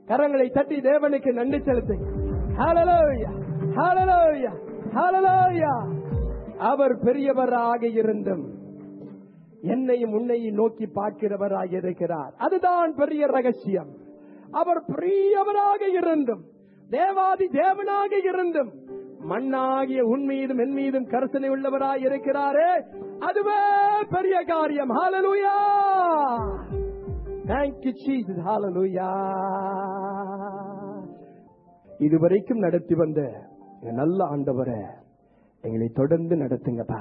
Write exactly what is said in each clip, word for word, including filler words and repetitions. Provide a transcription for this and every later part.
கரங்களை தட்டி தேவனுக்கு நன்றி செலுத்துங்க. ஹல்லேலூயா, ஹல்லேலூயா, ஹல்லேலூயா. அவர் பெரியவராக இருந்தும் என்னையும் உன்னையும் நோக்கி பார்க்கிறவராக இருக்கிறார். அதுதான் பெரிய ரகசியம். அவர் பெரியவராக இருந்தும் தேவாதி தேவனாக இருந்தும் மண்ணாகிய உன் மீதும் என் மீதும் கருசனை உள்ளவராய் இருக்கிறாரே, அதுவே பெரிய காரியம். ஹல்லேலூயா, thank you Jesus, ஹல்லேலூயா. இதுவரைக்கும் நடத்தி வந்த நல்ல ஆண்டவரே, எங்களை தொடர்ந்து நடத்துங்கப்பா.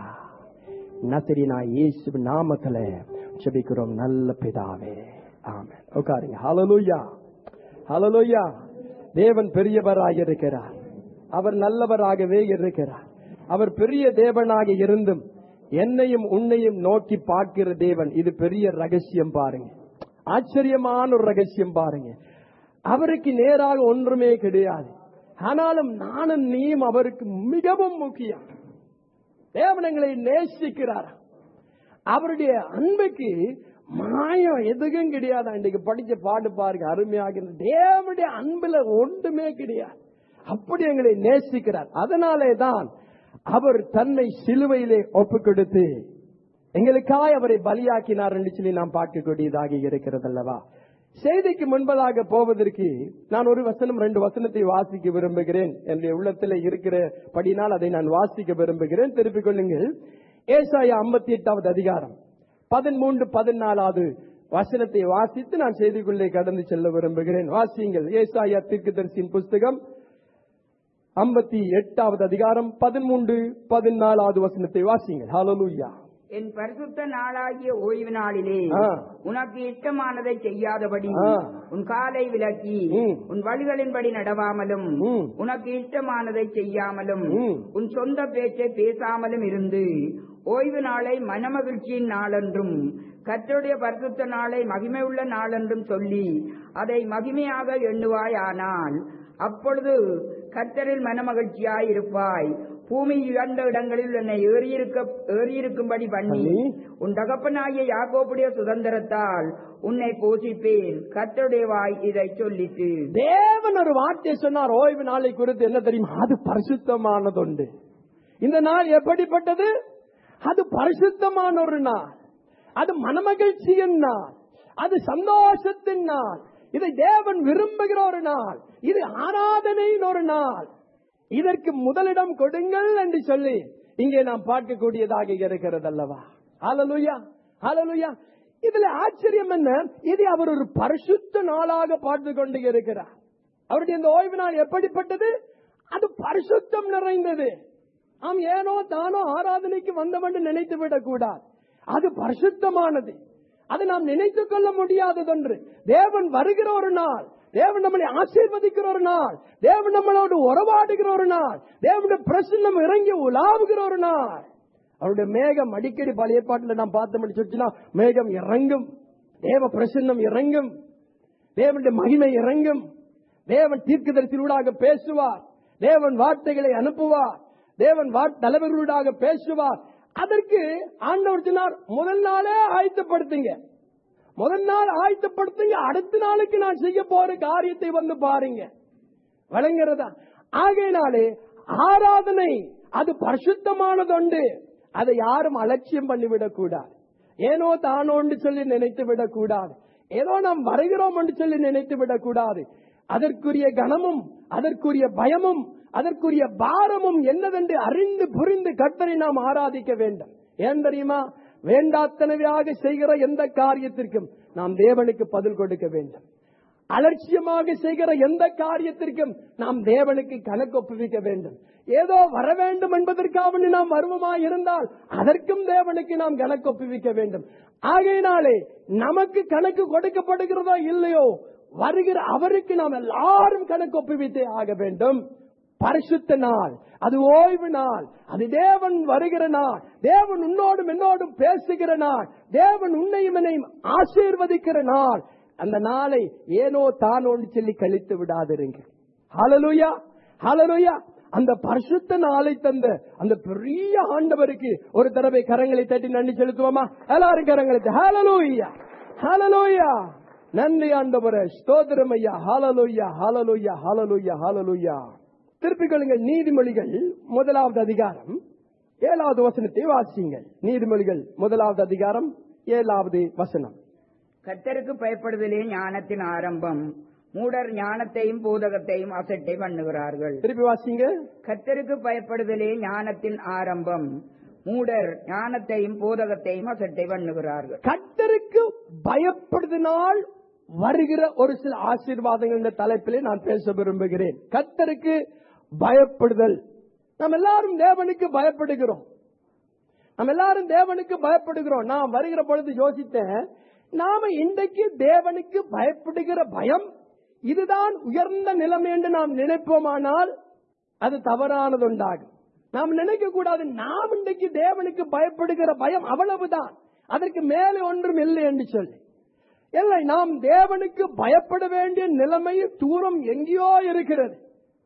நசரீனா இயேசு நாமத்திலே ஜெபிக்கிறோம் நல்ல பிதாவே, ஆமென். உட்காருங்க. ஹல்லேலூயா, ஹல்லேலூயா. தேவன் பெரியவராக இருக்கிறார். அவர் நல்லவராகவே இருக்கிறார். அவர் பெரிய தேவனாக இருந்தும் என்னையும் உன்னையும் நோக்கி பார்க்கிற தேவன். இது பெரிய ரகசியம் பாருங்க, ஆச்சரியமான ஒரு ரகசியம் பாருங்க. அவருக்கு நேராக ஒன்றுமே கிடையாது. ஆனாலும் நானும் நீயும் அவருக்கு மிகவும் முக்கியம். தேவனங்களை நேசிக்கிறார். அவருடைய அன்புக்கு மாயம் எதுவும் கிடையாது. இன்றைக்கு படிச்ச பாட்டு பாருங்க, அருமையாக. தேவனுடைய அன்புல ஒன்றுமே கிடையாது. அப்படி எங்களை நேசிக்கிறார். அதனாலே தான் அவர் தன்னை சிலுவையிலே ஒப்பு கொடுத்து எங்களுக்காய் அவரை பலியாக்கினார் என்று சொல்லி நாம் பார்க்கக்கூடியதாக இருக்கிறது அல்லவா. செய்திக்கு முன்பதாக போவதற்கு நான் ஒரு வசனம் ரெண்டு வசனத்தை வாசிக்க விரும்புகிறேன். என்னுடைய உள்ளத்தில் இருக்கிறபடினால் அதை நான் வாசிக்க விரும்புகிறேன். திருப்பிக் கொள்ளுங்கள். ஏசாயா ஐம்பத்தி எட்டாவது அதிகாரம் பதிமூன்று பதினாலாவது வசனத்தை வாசித்து நான் செய்திக்குள்ளே கடந்து செல்ல விரும்புகிறேன். வாசியுங்கள். ஏசாயா தீர்க்கதரிசியின் புஸ்தகம் ஐம்பத்தி எட்டாவது அதிகாரம் பதிமூன்று பதினாலாவது வசனத்தை வாசியுங்கள். ஹல்லேலூயா. என் பரிசுத்த நாளாகிய ஓய்வு நாளிலே உனக்கு இஷ்டமானதை செய்யாதபடி உன் காலை விலக்கி உன் வழிகளின்படி நடவாமலும் உனக்கு இஷ்டமானதை செய்யாமலும் உன் சொந்த பேச்சை பேசாமலும் இருந்து ஓய்வு நாளை மனமகிழ்ச்சியின் நாளென்றும் கர்த்தருடைய பரிசுத்த நாளை மகிமையுள்ள நாளென்றும் சொல்லி அதை மகிமையாக எண்ணுவாய். ஆனால் அப்பொழுது கர்த்தரில் மனமகிழ்ச்சியாய் இருப்பாய். பூமி இழந்த இடங்களில் என்னை ஏறியிருக்கும்படி பண்ணி உன் தகப்பனாகிய யாக்கோபுடைய சுதந்திரத்தால் உன்னை போஷிப்பேன். கர்த்தருடைய வாய் இதை சொல்லிட்டு. தேவன் ஒரு வார்த்தை சொன்னார் ஓய்வு நாளை குறித்து. என்ன தெரியுமா? அது பரிசுத்தமானதுண்டு. இந்த நாள் எப்படிப்பட்டது? அது பரிசுத்தமான ஒரு நாள். அது மனமகிழ்ச்சியின் நாள். அது சந்தோஷத்தின் நாள். இதை தேவன் விரும்புகிற ஒரு நாள். இது ஆராதனையின் ஒரு நாள். இதற்கு முதலிடம் கொடுங்கள் என்று சொல்லி இங்கே நாம் பார்க்கக்கூடியதாக இருக்கிறது அல்லவா. ஹல்லேலூயா, ஹல்லேலூயா. இதுல ஆச்சரியம் என்ன? இது அவர் ஒரு பரிசுத்த நாளாக பார்த்து கொண்டு இருக்கிறார். அவருடைய இந்த ஓய்வு நாள் எப்படிப்பட்டது? அது பரிசுத்தம் நிறைந்தது. நாம் ஏனோ தானோ ஆராதனைக்கு வந்தவன் நினைத்து விடக் கூடாது. அது பரிசுத்தமானது. அது நாம் நினைத்துக் கொள்ள முடியாததொன்று. தேவன் வருகிற ஒரு நாள், தேவன் நம்மளை ஆசீர்வதிக்கிற ஒரு நாள், தேவன் நம்மளோடு உறவாடுகிற ஒரு நாள், தேவனுடைய பிரசன்னம் இறங்கி உலாவுகிற ஒரு நாள். அவருடைய மேகம் அடிக்கடி பழைய ஏற்பாட்டில் நாம் பார்த்தோம்னு சொல்லிச்சுன்னா மேகம் இறங்கும், தேவ பிரசன்னம் இறங்கும், தேவனுடைய மகிமை இறங்கும். தேவன் தீர்க்கதரிசிகளூடாக பேசுவார், தேவன் வார்த்தைகளை அனுப்புவார், தேவன் தலைவர்களூடாக பேசுவார். அதற்கு ஆண்டவர் சொன்னார், முதல் நாளே ஆயத்தப்படுத்துங்க, முதல் நாள் ஆயத்தப்படுத்துங்க, அடுத்த நாளுக்கு நான் செய்ய போற காரியத்தை வந்து பாருங்க. வழங்குறதா? ஆகையினாலே ஆராதனை அது பரிசுத்தமானதுண்டு. அதை யாரும் அலட்சியம் பண்ணிவிடக் கூடாது. ஏனோ தானோன்னு சொல்லி நினைத்து விடக் கூடாது. ஏதோ நாம் வருகிறோம் என்று சொல்லி நினைத்து விடக் கூடாது. அதற்குரிய கனமும் அதற்குரிய பயமும் அதற்குரிய பாரமும் என்னவென்று அறிந்து புரிந்து கர்த்தரை நாம் ஆராதிக்க வேண்டும். ஏன் தெரியுமா? வேண்டாத்தனவையாக செய்கிற எந்த காரியத்திற்கும் நாம் தேவனுக்கு பதில் கொடுக்க வேண்டும். அலட்சியமாக செய்கிற எந்த காரியத்திற்கும் நாம் தேவனுக்கு கணக்கு ஒப்புவிக்க வேண்டும். ஏதோ வர வேண்டும் என்பதற்காக நாம் மர்மமாய் இருந்தால் அதற்கும் தேவனுக்கு நாம் கணக்கு ஒப்புவிக்க வேண்டும். ஆகையினாலே நமக்கு கணக்கு கொடுக்கப்படுகிறதோ இல்லையோ, வருகிற அவருக்கு நாம் எல்லாரும் கணக்கு ஒப்புவித்தே ஆக வேண்டும். பரிசுத்த நாள், அது ஓய்வு நாள், அது தேவன் வருகிற நாள், தேவன் உன்னோடும் என்னோடும் பேசுகிற நாள், தேவன் உன்னையும் என்னையும் ஆசீர்வதிக்கிற நாள். அந்த நாளை ஏனோ தானோன்னு சொல்லி கழித்து விடாதிருங்க. ஹல்லேலூயா, ஹல்லேலூயா. அந்த பரிசுத்த நாளை தந்த அந்த பெரிய ஆண்டவருக்கு ஒரு தடவை கரங்களை தட்டி நன்றி செலுத்துவோமா? எல்லாரும் கரங்களை. ஹல்லேலூயா, ஹல்லேலூயா. நன்றி ஆண்டவரே, ஸ்தோத்திரம் ஐயா. ஹalleluya ஹalleluya ஹalleluya ஹalleluya. திருப்பிக் கொள்ளுங்கள் நீதிமொழிகள் முதலாவது அதிகாரம் ஏழாவது வசனத்தை வாசியுங்கள். நீதிமொழிகள் முதலாவது அதிகாரம் ஏழாவது வசனம். கர்த்தருக்கு பயப்படுதலே ஞானத்தின் ஆரம்பம், மூடர் ஞானத்தையும் போதகத்தையும் அசட்டை பண்ணுகிறார்கள். திருப்பி வாசிங்க. கர்த்தருக்கு பயப்படுதலே ஞானத்தின் ஆரம்பம், மூடர் ஞானத்தையும் போதகத்தையும் அசட்டை பண்ணுகிறார்கள். கர்த்தருக்கு பயப்படுதனால் வருகிற ஒரு சில ஆசீர்வாதங்கள் என்ற தலைப்பிலே நான் பேச விரும்புகிறேன். கர்த்தருக்கு பயப்படுதல். நாம் எல்லாரும் தேவனுக்கு பயப்படுகிறோம். நாம் எல்லாரும் தேவனுக்கு பயப்படுகிறோம். நான் வருகிற பொழுது யோசித்தேன், நாம இன்றைக்கு தேவனுக்கு பயப்படுகிற பயம் இதுதான் உயர்ந்த நிலைமை என்று நாம் நினைப்போமானால் அது தவறானது உண்டாகும். நாம் நினைக்க கூடாது, நாம் இன்றைக்கு தேவனுக்கு பயப்படுகிற பயம் அவ்வளவுதான், அதற்கு மேலே ஒன்றும் இல்லை என்று சொல்லி. இல்லை, நாம் தேவனுக்கு பயப்பட வேண்டிய நிலைமை தூரம் எங்கேயோ இருக்கிறது.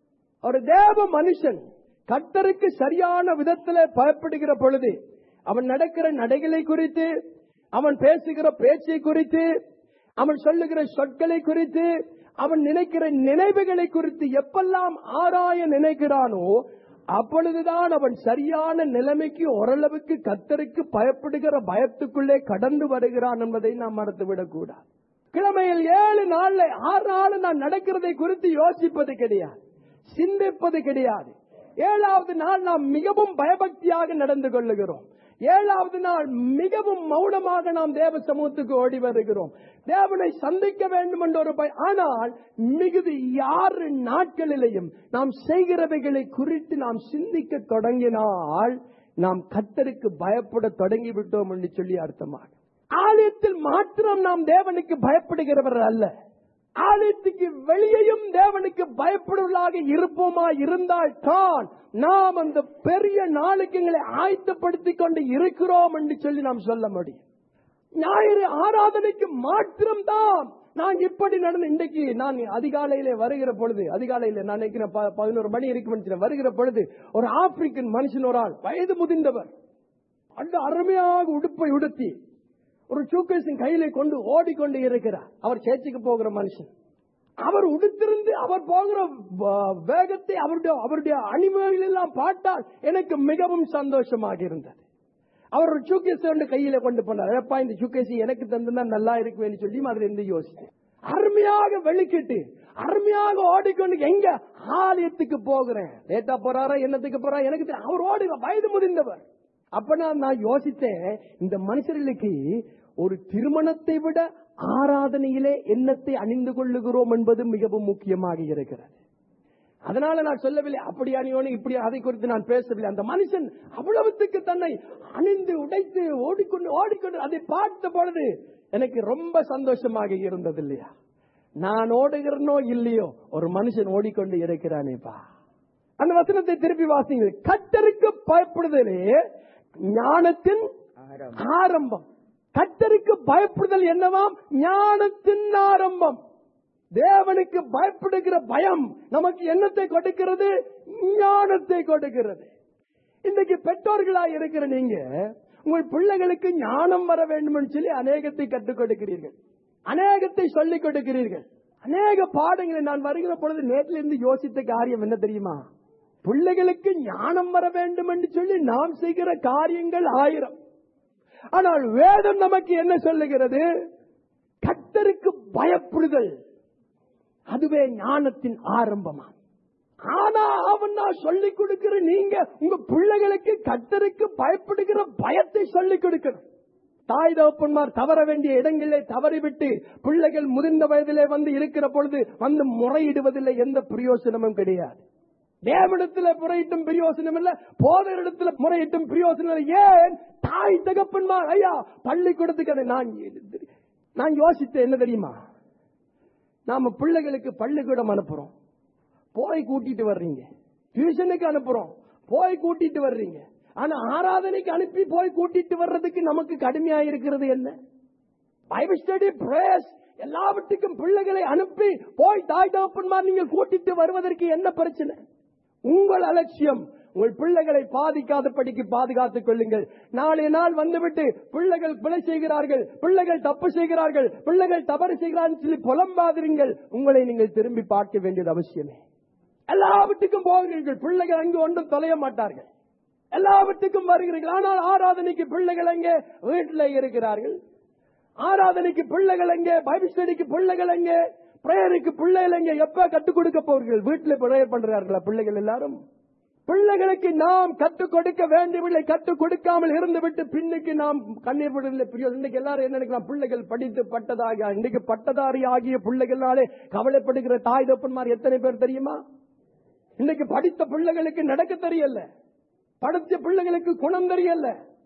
ஒரு தேவ மனுஷன் கர்த்தருக்கு சரியான விதத்தில் பயப்படுகிற பொழுது அவன் நடக்கிற நடைகளை குறித்து, அவன் பேசுகிற பேச்சை குறித்து, அவன் சொல்லுகிற சொற்களை குறித்து, அவன் நினைக்கிற நினைவுகளை குறித்து எப்பெல்லாம் ஆராய நினைக்கிறானோ அப்பொழுதுதான் அவன் சரியான நிலைமைக்கு ஓரளவுக்கு கர்த்தருக்கு பயப்படுகிற பயத்துக்குள்ளே கடந்து வருகிறான் என்பதை நாம் மறந்துவிடக் கூடாது. கிழமையில் ஏழு நாள்ல ஆறு நாள் நான் நடக்கிறதை குறித்து யோசிப்பது கிடையாது, சிந்திப்பது கிடையாது. ஏழாவது நாள் நாம் மிகவும் பயபக்தியாக நடந்து கொள்ளுகிறோம். ஏழாவது நாள் மிகவும் மௌனமாக நாம் தேவ சமூகத்துக்கு ஓடி வருகிறோம், தேவனை சந்திக்க வேண்டும் என்ற ஒரு பயம். ஆனால் மிகுதி ஆறு நாட்களிலேயும் நாம் செய்கிறவைகளை குறித்து நாம் சிந்திக்க தொடங்கினால் நாம் கர்த்தருக்கு பயப்பட தொடங்கிவிட்டோம் என்று சொல்லி அர்த்தமாக. ஆலயத்தில் மாத்திரம் நாம் தேவனுக்கு பயப்படுகிறவர் அல்ல, ஆலயத்துக்கு வெளியேயும் தேவனுக்கு பயப்படுவதாக இருப்போமா இருந்தால் தான் நாம் அந்த பெரிய நாளுக்கு எங்களை ஆயத்தப்படுத்திக் கொண்டு இருக்கிறோம் என்று சொல்லி நாம் சொல்ல முடியும். ஞாயிறு ஆராதனைக்கு மாத்திரம் தான் நான் இப்படி நடந்து, இன்றைக்கு நான் அதிகாலையிலே வருகிற பொழுது, அதிகாலையில நான் நினைக்கிறேன் பதினோரு மணி இருக்கு வருகிற பொழுது, ஒரு ஆப்பிரிக்கன் மனுஷன், ஒரு ஆள் வயது முதிர்ந்தவர், அந்த அருமையாக உடுப்பை உடுத்தி ஒரு சூக்கேசின் கையில கொண்டு ஓடிக்கொண்டு இருக்கிறார். அவர் சேர்ச்சிக்கு போகிற மனுஷன். அவர் உடுத்திருந்து அவர் போகிற வேகத்தை, அவருடைய அவருடைய அணிமணிகள் எல்லாம் பார்த்தால் எனக்கு மிகவும் சந்தோஷமாக இருந்தது. அவர் ஒரு சூக்கேசி கையில கொண்டு போனார். எப்பா இந்த சூக்கேசி எனக்கு தந்தா நல்லா இருக்குன்னு சொல்லி அதுல இருந்து யோசித்தேன். அருமையாக வெளிக்கிட்டு அருமையாக ஓடிக்கொண்டு எங்க ஆலயத்துக்கு போகிறேன். லேட்டா போறாரா என்னத்துக்கு போறா எனக்கு, அவர் ஓடி வயது முதிர்ந்தவர். அப்ப நான் யோசித்தேன், இந்த மனுஷர்களுக்கு ஒரு திருமணத்தை விட ஆராதனையிலே எண்ணத்தை அணிந்து கொள்ளுகிறோம் என்பது மிகவும் முக்கியமாக இருக்கிறது. அதனால நான் சொல்லவில்லை அப்படி அணியோன்னு இப்படி, அதை குறித்து நான் பேசவில்லை. அந்த மனுஷன் அவ்வளவுக்கு தன்னை அணிந்து உடைத்து ஓடிக்கொண்டு ஓடிக்கொண்டு அதை பார்த்த பொழுது எனக்கு ரொம்ப சந்தோஷமாக இருந்தது. இல்லையா, நான் ஓடுகிறனோ இல்லையோ ஒரு மனுஷன் ஓடிக்கொண்டு இருக்கிறானேப்பா. அந்த வசனத்தை திருப்பி வாசிங்க. கர்த்தருக்கு பயப்படுதலே ஞானத்தின் ஆரம்பம். கர்த்தருக்கு பயப்படுதல் என்னவாம்? ஞானத்தின் ஆரம்பம். தேவனுக்கு பயப்படுகிற பயம் நமக்கு என்னத்தை கொடுக்கிறது? ஞானத்தை கொடுக்கிறது. இன்றைக்கு பெற்றோர்களாக இருக்கிற நீங்க உங்கள் பிள்ளைகளுக்கு ஞானம் வர வேண்டும் சொல்லி அநேகத்தை கற்றுக் கொடுக்கிறீர்கள், அநேகத்தை சொல்லிக் கொடுக்கிறீர்கள், அநேக பாடங்களை. நான் வருகிற பொழுது நேற்றிலிருந்து இருந்து யோசித்த காரியம் என்ன தெரியுமா? பிள்ளைகளுக்கு ஞானம் வர வேண்டும் என்று சொல்லி நாம் செய்கிற காரியங்கள் ஆயிரம். ஆனால் வேதம் நமக்கு என்ன சொல்லுகிறது? கர்த்தருக்கு பயப்படுதல் அதுவே ஞானத்தின் ஆரம்பமா. ஆனா அவன் நான் சொல்லிக் கொடுக்கிற நீங்க உங்க பிள்ளைகளுக்கு கர்த்தருக்கு பயப்படுகிற பயத்தை சொல்லிக் கொடுக்கணும். தாய் தகப்பன்மார் தவற வேண்டிய இடங்களிலே தவறிவிட்டு பிள்ளைகள் முதிர்ந்த வயதிலே வந்து இருக்கிற பொழுது வந்து முறையிடுவதில்லை, எந்த பிரயோசனமும் கிடையாது. தேவனிடத்தில் முறையிட்டும் பிரயோசனம் இல்ல, போதரிடத்தில் முறையிட்டும் பிரயோசனம் இல்லை. ஏன்? தாய் தகப்பன்மார் ஐயா பள்ளிக்கூடத்துக்கு நான் நான் யோசித்தேன் என்ன தெரியுமா? நாம பிள்ளைகளுக்கு பள்ளிக்கூடம் அனுப்புறோம், போய் கூட்டிட்டு வர்றீங்க. டியூஷனுக்கு அனுப்புறோம், போய் கூட்டிட்டு வர்றீங்க. ஆனா ஆராதனைக்கு அனுப்பி போய் கூட்டிட்டு வர்றதுக்கு நமக்கு கடுமையா இருக்கிறது என்ன? பைபிள் ஸ்டடி, பிரேயர்ஸ் எல்லாவற்றுக்கும் பிள்ளைகளை அனுப்பி போய் தாய் தகப்பன்மார் நீங்க கூட்டிட்டு வருவதற்கு என்ன பிரச்சனை? உங்கள் அலட்சியம், உங்கள் பிள்ளைகளை பாதிக்காதபடிக்கு பாதுகாத்துக் கொள்ளுங்கள். நாளைய நாள் வந்துவிட்டு பிள்ளைகள் பிழை செய்கிறார்கள், பிள்ளைகள் தப்பு செய்கிறார்கள், பிள்ளைகள் தவறு செய்கிறார்கள் சொல்லி புலம்பாதிருங்கள். உங்களை நீங்கள் திரும்பி பார்க்க வேண்டியது அவசியமே. எல்லாவற்றுக்கும் போகிறீர்கள், பிள்ளைகள் அங்கு ஒன்றும் தொலைய மாட்டார்கள். எல்லாவற்றுக்கும் வருகிறீர்கள். ஆனால் ஆராதனைக்கு பிள்ளைகள் அங்கே வீட்டில் இருக்கிறார்கள். ஆராதனைக்கு பிள்ளைகள் எங்கே, பைபிள் ஸ்டடிக்கு பிள்ளைகள் எங்கே, பிரேயருக்கு பிள்ளைகள் எங்கே? எப்ப கற்றுக் கொடுக்க போகிறீர்கள்? வீட்டில் பிரேயர் பண்றார்களா பிள்ளைகள் எல்லாரும்? பிள்ளைகளுக்கு நாம் கற்றுக் கொடுக்க வேண்டியவில்லை. கற்றுக் கொடுக்காமல் இருந்து விட்டு பின்னுக்கு நாம் கண்ணீர் விடவில்லை. இன்னைக்கு எல்லாரும் என்ன நினைக்கலாம்? பிள்ளைகள் படித்து பட்டதாக, இன்னைக்கு பட்டதாரி ஆகிய பிள்ளைகளாலே கவலைப்படுகிற தாய் தப்பன்மார் எத்தனை பேர் தெரியுமா? இன்னைக்கு படித்த பிள்ளைகளுக்கு நடக்க தெரியல, படித்த பிள்ளைகளுக்கு குணம் தெரியல,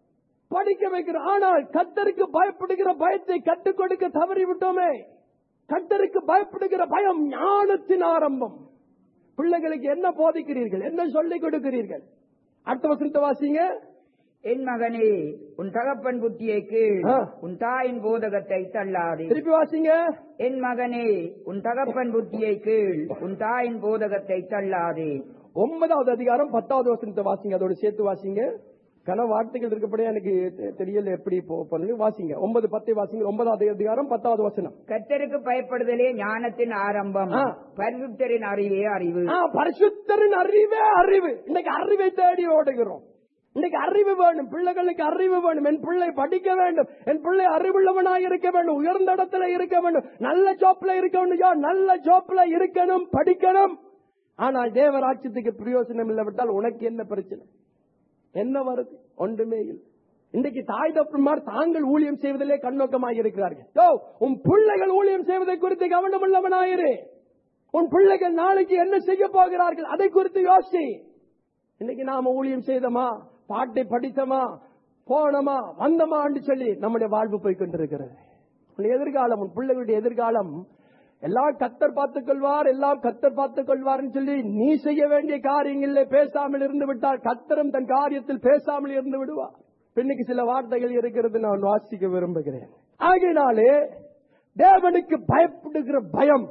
படிக்க வைக்கிறோம். ஆனால் கர்த்தருக்கு பயப்படுகிற பயத்தை கற்றுக் கொடுக்க தவறி விட்டோமே. கர்த்தருக்கு பயப்படுகிற பயம் ஞானத்தின் ஆரம்பம். பிள்ளைகளுக்கு என்ன போதிக்கிறீர்கள், என்ன சொல்லிக் கொடுக்கிறீர்கள்? அடுத்த வசனத்தை வாசிங்க. என் மகனே, உன் தகப்பன் புத்தியை கீழ், உன் தாயின் போதகத்தை தள்ளாதே. திருப்பி வாசிங்க. என் மகனே, உன் தகப்பன் புத்தியை கீழ், உன் தாயின் போதகத்தை தள்ளாதே. ஒன்பதாவது அதிகாரம் பத்தாவது வசனத்தை வாசிங்க. அதோட சேர்த்து வாசிங்க. கன வார்த்தைகள் இருக்கப்படியே எனக்கு தெரியல எப்படி போக. வாசிங்க. ஒன்பது பத்தை வாசிங்க. ஒன்பதாவது அதிகாரம் பத்தாவது வசனம். கர்த்தருக்கு பயப்படுதலே ஞானத்தின் ஆரம்பம், பரிசுத்தரின் அறிவே அறிவு. பரிசுத்தரின் அறிவே அறிவு. இன்னைக்கு அறிவை தேடி ஓடுகிறோம். இன்னைக்கு அறிவு வேணும், பிள்ளைகளுக்கு அறிவு வேணும். என் பிள்ளை படிக்க வேண்டும், என் பிள்ளை அறிவுள்ளவனாக இருக்க வேண்டும், உயர்ந்த இடத்துல இருக்க வேண்டும், நல்ல ஜாப்ல இருக்க வேண்டும், நல்ல ஜாப்ல இருக்கணும், படிக்கணும். ஆனால் தேவராட்சியத்துக்கு பிரயோஜனம் இல்லாவிட்டால் உனக்கு என்ன பிரச்சனை, என்ன வருது? ஒன்றுமே இல்லை. இன்றைக்கு தாய் தப்பன்மார் தாங்கள் ஊழியம் செய்வதிலே கண்ணோக்கமாக இருக்கிறார்கள். உன் பிள்ளைகள் ஊழியம் செய்வதை குறித்து கவனம் உள்ளவனாயிரு. உன் பிள்ளைகள் நாளைக்கு என்ன செய்ய போகிறார்கள் அதை குறித்து யோசி. இன்னைக்கு நாம ஊழியம் செய்தோமா, பாட்டை படித்தோமா, போனோமா, வந்தோமா என்று சொல்லி நம்முடைய வாழ்வு போய் கொண்டிருக்கிறது. எதிர்காலம், உன் பிள்ளைகளுடைய எதிர்காலம் எல்லாம் கர்த்தர் பார்த்துக் கொள்வார், எல்லாம் கர்த்தர் பார்த்துக் கொள்வார் சொல்லி நீ செய்ய வேண்டிய காரியங்களில் பேசாமல் இருந்து விட்டால் கர்த்தரும் தன் காரியத்தில் பேசாமல் இருந்து விடுவார். பின்னுக்கு சில வார்த்தைகள் இருக்கிறது, நான் வாசிக்க விரும்புகிறேன். ஆகையினாலே தேவனுக்கு பயப்படுகிற பயம்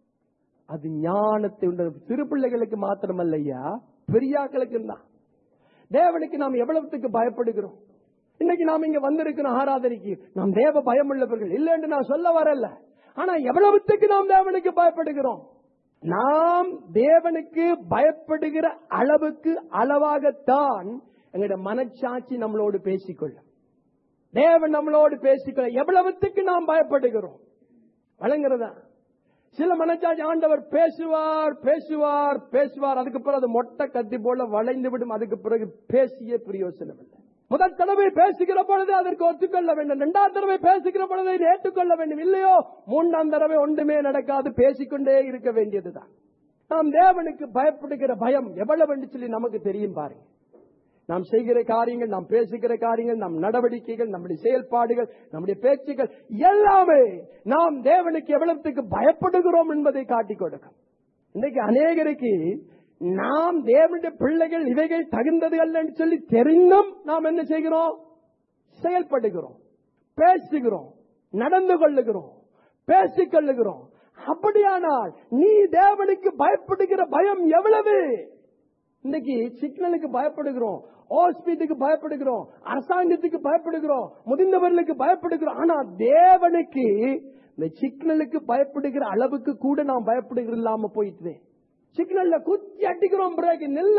அது ஞானத்தை உண்டு. சிறு பிள்ளைகளுக்கு மாத்திரமல்ல ஐயா, பெரியாக்களுக்கு தான். தேவனுக்கு நாம் எவ்வளவுக்கு பயப்படுகிறோம்? இன்னைக்கு நாம் இங்க வந்திருக்கிறோம் ஆராதனைக்கு, நாம் தேவ பயம் உள்ளவர்கள் இல்லை என்று நான் சொல்ல வரல. ஆனா எவ்வளவுக்கு நாம் தேவனுக்கு பயப்படுகிறோம்? நாம் தேவனுக்கு பயப்படுகிற அளவுக்கு அளவாகத்தான் எங்களுடைய மனச்சாட்சி நம்மளோடு பேசிக்கொள்ளும். தேவன் நம்மளோடு பேசிக்கொள்ள எவ்வளவுக்கு நாம் பயப்படுகிறோம் வழங்குறதா? சில மனச்சாட்சி ஆண்டவர் பேசுவார் பேசுவார் பேசுவார், அதுக்கு பிறகு அது மொட்டை கத்தி போல வளைந்து விடும். அதுக்கு பிறகு பேசிய பிரயோசனம் இல்லை. முதல் தடவை பேசுகிற பொழுது அதற்கு ஒத்துக்கொள்ள வேண்டும், இரண்டாம் தடவை பேசுகிற பொழுது ஏற்றுக்கொள்ள வேண்டும். இல்லையோ மூன்றாம் தடவை ஒன்றுமே நடக்காது, பேசிக்கொண்டே இருக்க வேண்டியதுதான். நாம் தேவனுக்கு பயப்படுகிற பயம் எவ்வளவு என்று சொல்லி நமக்கு தெரியும் பாருங்க. நாம் செய்கிற காரியங்கள், நாம் பேசுகிற காரியங்கள், நம் நடவடிக்கைகள், நம்முடைய செயல்பாடுகள், நம்முடைய பேச்சுகள் எல்லாமே நாம் தேவனுக்கு எவ்வளவுக்கு பயப்படுகிறோம் என்பதை காட்டிக் கொடுக்கும். இன்னைக்கு அநேகருக்கு நாம் தேவனுடைய பிள்ளைகள் இவைகள் தகுந்தது அல்ல என்று சொல்லி தெரிந்தும் நாம் என்ன செய்கிறோம்? செயல்படுகிறோம், பேசுகிறோம், நடந்து கொள்ளுகிறோம், பேசிக் கொள்ளுகிறோம். அப்படியானால் நீ தேவனுக்கு பயப்படுகிற பயம் எவ்வளவு? இன்னைக்கு சிக்னலுக்கு பயப்படுகிறோம், ஹாஸ்பிட்டலுக்கு பயப்படுகிறோம், அரசாங்கத்துக்கு பயப்படுகிறோம், முதிர்ந்தவர்களுக்கு பயப்படுகிறோம். ஆனா தேவனுக்கு இந்த சிக்னலுக்கு பயப்படுகிற அளவுக்கு கூட நாம் பயப்படுகிற இல்லாம போயிட்டு சிக்னல்ல குத்தி அடிக்கிறோம், பிரேக் நெல்ல.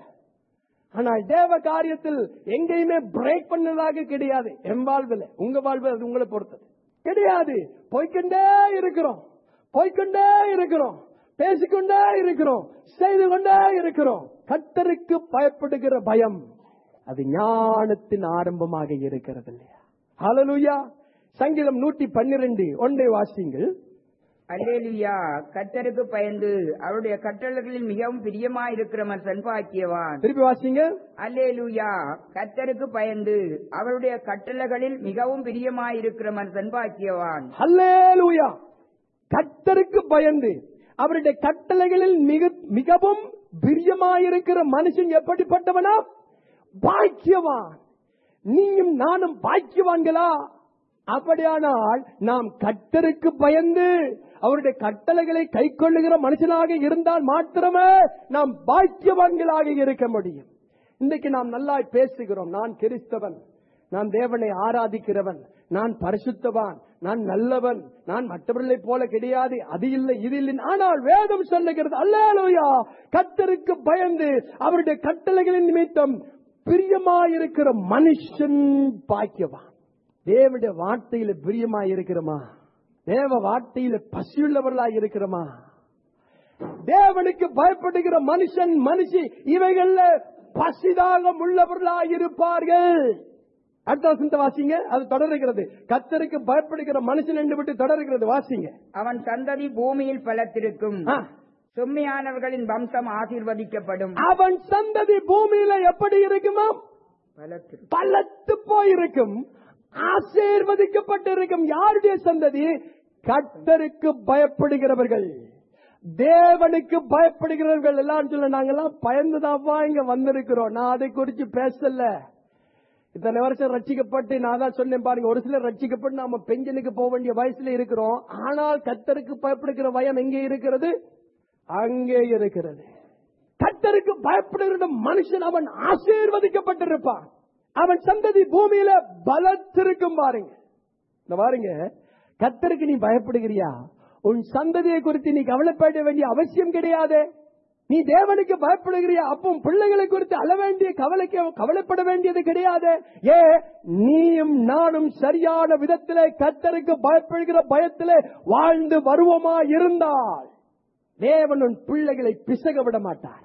ஆனால் தேவ காரியத்தில் எங்கேயுமே பிரேக் பண்ணதாக கிடையாது. என் வாழ்வில், உங்க வாழ்வில் அது உங்களை பொறுத்தது கிடையாது. போய்கொண்டே இருக்கிறோம், போய்கொண்டே இருக்கிறோம், பேசிக்கொண்டே இருக்கிறோம், செய்து கொண்டே இருக்கிறோம். கர்த்தருக்கு பயப்படுகிற பயம் அது ஞானத்தின் ஆரம்பமாக இருக்கிறது இல்லையா? ஹல்லேலூயா. சங்கீதம் நூற்றி பன்னிரண்டு ஒன்றை வாசிங்கள். அல்லேலூயா. கர்த்தருக்கு பயந்து அவருடைய கட்டளைகளில் மிகவும் பிரியமாயிருக்கிற மனுஷன் பாக்கியவான். திருப்பி வாசிங்க. அல்லேலூயா. கர்த்தருக்கு பயந்து அவருடைய கட்டளைகளில் மிகவும் பிரியமாயிருக்கிற மனுஷன் பாக்கியவான். அல்லேலூயா. கர்த்தருக்கு பயந்து அவருடைய கட்டளைகளில் மிக மிகவும் பிரியமாயிருக்கிற மனுஷன் எப்படிப்பட்டவனா? பாக்கியவான். நீயும் நானும் பாக்கியவான்களா? அப்படியானால் நாம் கர்த்தருக்கு பயந்து அவருடைய கட்டளைகளை கை கொள்ளுகிற மனுஷனாக இருந்தால் மாத்திரமே நாம் பாக்கியவான்களாக இருக்க முடியும். இன்றைக்கு நாம் நல்லா பேசுகிறோம், நான் கிறிஸ்தவன், நான் தேவனை ஆராதிக்கிறவன், நான் பரிசுத்தவான், நான் நல்லவன், நான் மற்றவர்களை போல கிடையாது, அது இல்லை இது இல்லை. ஆனால் வேதம் சொல்லுகிறது, அல்லேலூயா, கர்த்தருக்கு பயந்து அவருடைய கட்டளைகளின் நிமித்தம் பிரியமாயிருக்கிற மனுஷன் பாக்கியவான். தேவனுடைய வார்த்தையில பிரியமாயிருக்கிறோமா? தேவ வார்த்தையில பசியுள்ளவர்களாய் இருக்கிறோமா? தேவனுக்கு பயப்படுகிற மனுஷன் மனுஷி இவைகள்ல பசிதாகம் உள்ளவர்களாய் இருப்பார்கள். அடுத்த வசனத்தை வாசிங்க, அது தொடர்கிறது. கர்த்தருக்கு பயப்படுகிற மனுஷன் என்று விட்டு தொடர்கிறது, வாசிங்க. அவன் சந்ததி பூமியில் பலத்திருக்கும், செம்மையானவர்களின் வம்சம் ஆசீர்வதிக்கப்படும். அவன் சந்ததி பூமியில எப்படி இருக்குமா? பலத்து போயிருக்கும், ஆசீர்வதிக்கப்பட்டிருக்கும். யாருடைய சந்ததி? கர்த்தருக்கு பயப்படுகிறவர்கள், தேவனுக்கு பயப்படுகிறவர்கள். எல்லாம் சொல்ல நாங்கெல்லாம் பயந்துதாப்பா இங்க வந்திருக்கிறோம். நான் அதை குறித்து பேசல. இத்தனை வருஷம் ரட்சிக்கப்பட்டு நான் தான் சொன்னேன் பாருங்க, ஒரு சிலர் ரட்சிக்கப்பட்டு நாம பெஞ்சனுக்கு போக வேண்டிய வயசுல இருக்கிறோம். ஆனால் கர்த்தருக்கு பயப்படுகிற பயம் எங்கே இருக்கிறது? அங்கே இருக்கிறது. கர்த்தருக்கு பயப்படுகிற மனுஷன் அவன் ஆசீர்வதிக்கப்பட்டிருப்பான். அவன் சந்ததி பூமியில பலத்திருக்கும். பாருங்க, இந்த பாருங்க, கர்த்தருக்கு நீ பயப்படுகிறியா? உன் சந்ததியை குறித்து நீ கவலைப்பட வேண்டிய அவசியம் கிடையாது. நீ தேவனுக்கு பயப்படுகிறியா? அப்போ பிள்ளைகளை குறித்து அள வேண்டிய கவலைக்கு கவலைப்பட வேண்டியது கிடையாது. ஏ, நீயும் நானும் சரியான விதத்திலே கர்த்தருக்கு பயப்படுகிற பயத்திலே வாழ்ந்து வருவோமா இருந்தால் தேவன் உன் பிள்ளைகளை பிசக விட மாட்டார்.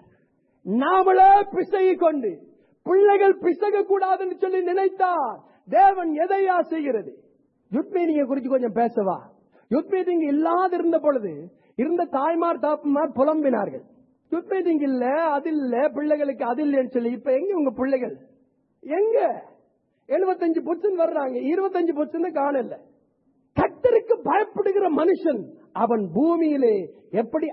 நாமளே பிசகி கொண்டு பிள்ளைகள் பிசக கூடாதுன்னு சொல்லி நினைத்தார் தேவன் எதையா செய்கிறது? யுத் மீட்டிங்கை குறித்து கொஞ்சம் பேசவா? யுத் மீட்டிங் இல்லாது இருந்த பொழுது இருந்த தாய்மார் தாப்புமார் புலம்பினார்கள். யுத் மீட்டிங் இல்ல, அது இல்ல, பிள்ளைகளுக்கு அது இல்லைன்னு சொல்லி. இப்ப எங்க உங்க பிள்ளைகள்? எங்க? எழுபத்தஞ்சு புருஷன் வர்றாங்க, இருபத்தஞ்சு புருஷன் காணல. கர்த்தருக்கு பயப்படுகிற மனுஷன் அவன் பூமியிலே எப்படி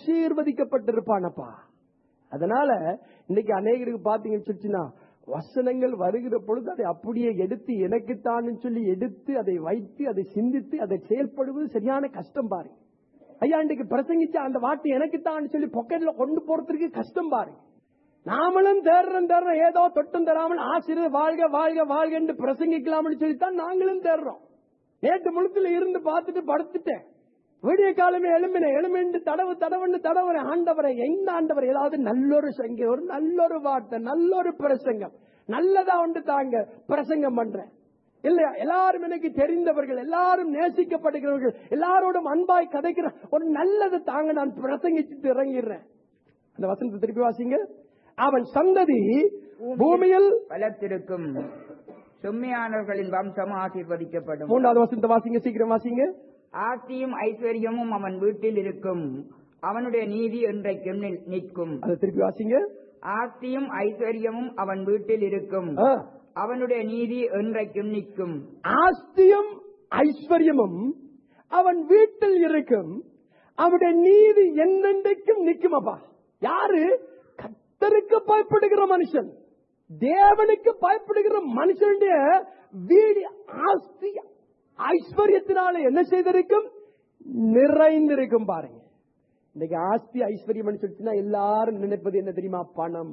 ஆசீர்வதிக்கப்பட்டிருப்பானப்பா. அதனால இன்னைக்கு அநேகருக்கு பாத்தீங்கன்னு சொல்லிச்சுன்னா, வசனங்கள் வருகிற பொழுது அதை அப்படியே எடுத்து எனக்குத்தான் சொல்லி எடுத்து அதை வைத்து அதை சிந்தித்து அதை செயல்படுவது சரியான கஷ்டம் பாருங்க. ஐயா, இன்றைக்கு பிரசங்கிச்சா அந்த வார்த்தை எனக்குத்தான் சொல்லி பொக்கெட்ல கொண்டு போறதுக்கு கஷ்டம் பாருங்க. நாமளும் தேடுறோம் தேடுறோம் ஏதோ தொட்டும் தராமல் ஆசிரியர் வாழ்க வாழ்க வாழ்க என்று பிரசங்கிக்கலாம்னு சொல்லித்தான் நாங்களும் தேடுறோம். நேற்று முழுத்துல இருந்து பார்த்துட்டு படுத்துட்டேன். விடிய காலமே எலும்பின எலும்பின்று தடவு தடவுன்னு தடவுற ஆண்டவரை, எந்த ஆண்டவர் ஏதாவது நல்லொரு சங்க, ஒரு நல்லொரு வார்த்தை, நல்லொரு பிரசங்கம், நல்லதா ஒன்று தாங்க பிரசங்கம் பண்றேன் இல்லையா? எல்லாரும் எனக்கு தெரிந்தவர்கள், எல்லாரும் நேசிக்கப்படுகிறவர்கள், எல்லாரோடும் அன்பாய் கதைக்கிற ஒரு நல்லது தாங்க, நான் பிரசங்கிச்சுட்டு இறங்கிடுறேன். அந்த வசனத்தை திருப்பி வாசிங்க. அவன் சந்ததி பூமியில் பலத்திருக்கும், செம்மையானவர்களின் வம்சம் ஆசீர்வதிக்கப்படும். மூன்றாவது வசனத்தை வாசிங்க, சீக்கிரம் வாசிங்க. ஆஸ்தியும் ஐஸ்வர்யமும் அவன் வீட்டில் இருக்கும், அவனுடைய நீதி என்றைக்கும் நிற்கும். அதை திருப்பி வாசிங்க. ஆஸ்தியும் ஐஸ்வர்யமும் அவன் வீட்டில் இருக்கும், அவனுடைய நீதி என்றைக்கும் நிற்கும். ஆஸ்தியும் ஐஸ்வர்யமும் அவன் வீட்டில் இருக்கும், அவனுடைய நீதி என்னென்றைக்கும் நிற்கும். அப்பா, யாரு? கர்த்தருக்கு பயப்படுகிற மனுஷன், தேவனுக்கு பயப்படுகிற மனுஷனுடைய வீடு ஆஸ்தி ஐஸ்வர்யத்தினால என்ன செய்திருக்கும்? நிறைந்திருக்கும். பாருங்க, இன்னைக்கு ஆஸ்தி ஐஸ்வர்யம் சொல்லிச்சுன்னா எல்லாரும் நினைப்பது என்ன தெரியுமா? பணம்.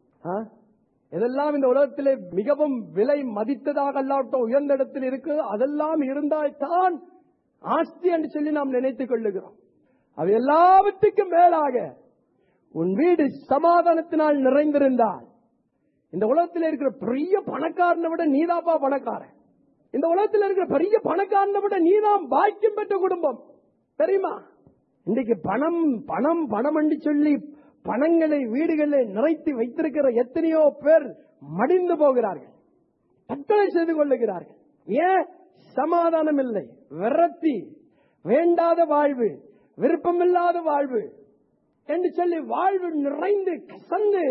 எதெல்லாம் இந்த உலகத்திலே மிகவும் விலை மதித்ததாக அல்லாட்டும் உயர்ந்த இடத்தில் இருக்கு, அதெல்லாம் இருந்தால் தான் ஆஸ்தி என்று சொல்லி நாம் நினைத்துக் கொள்ளுகிறோம். அது எல்லாவற்றுக்கும் மேலாக உன் வீடு சமாதானத்தினால் நிறைந்திருந்தால், இந்த உலகத்தில் இருக்கிற பெரிய பணக்காரனை விட நீதாப்பா பணக்காரன். இந்த உலகத்தில் இருக்கிற பெரிய பணக்காரனை விட நீதான் பாக்கியம் பெற்ற குடும்பம், தெரியுமா? இன்றைக்கு பணம் பணம் பணம் என்று சொல்லி பணங்களை வீடுகளை நிறைத்து வைத்திருக்கிற எத்தனையோ பேர் மடிந்து போகிறார்கள், தற்கொலை செய்து கொள்ளுகிறார்கள். ஏன்? சமாதானம் இல்லை, விரக்தி, வேண்டாத வாழ்வு, விருப்பமில்லாத வாழ்வு என்று சொல்லி வாழ்வு நிறைந்து கசந்து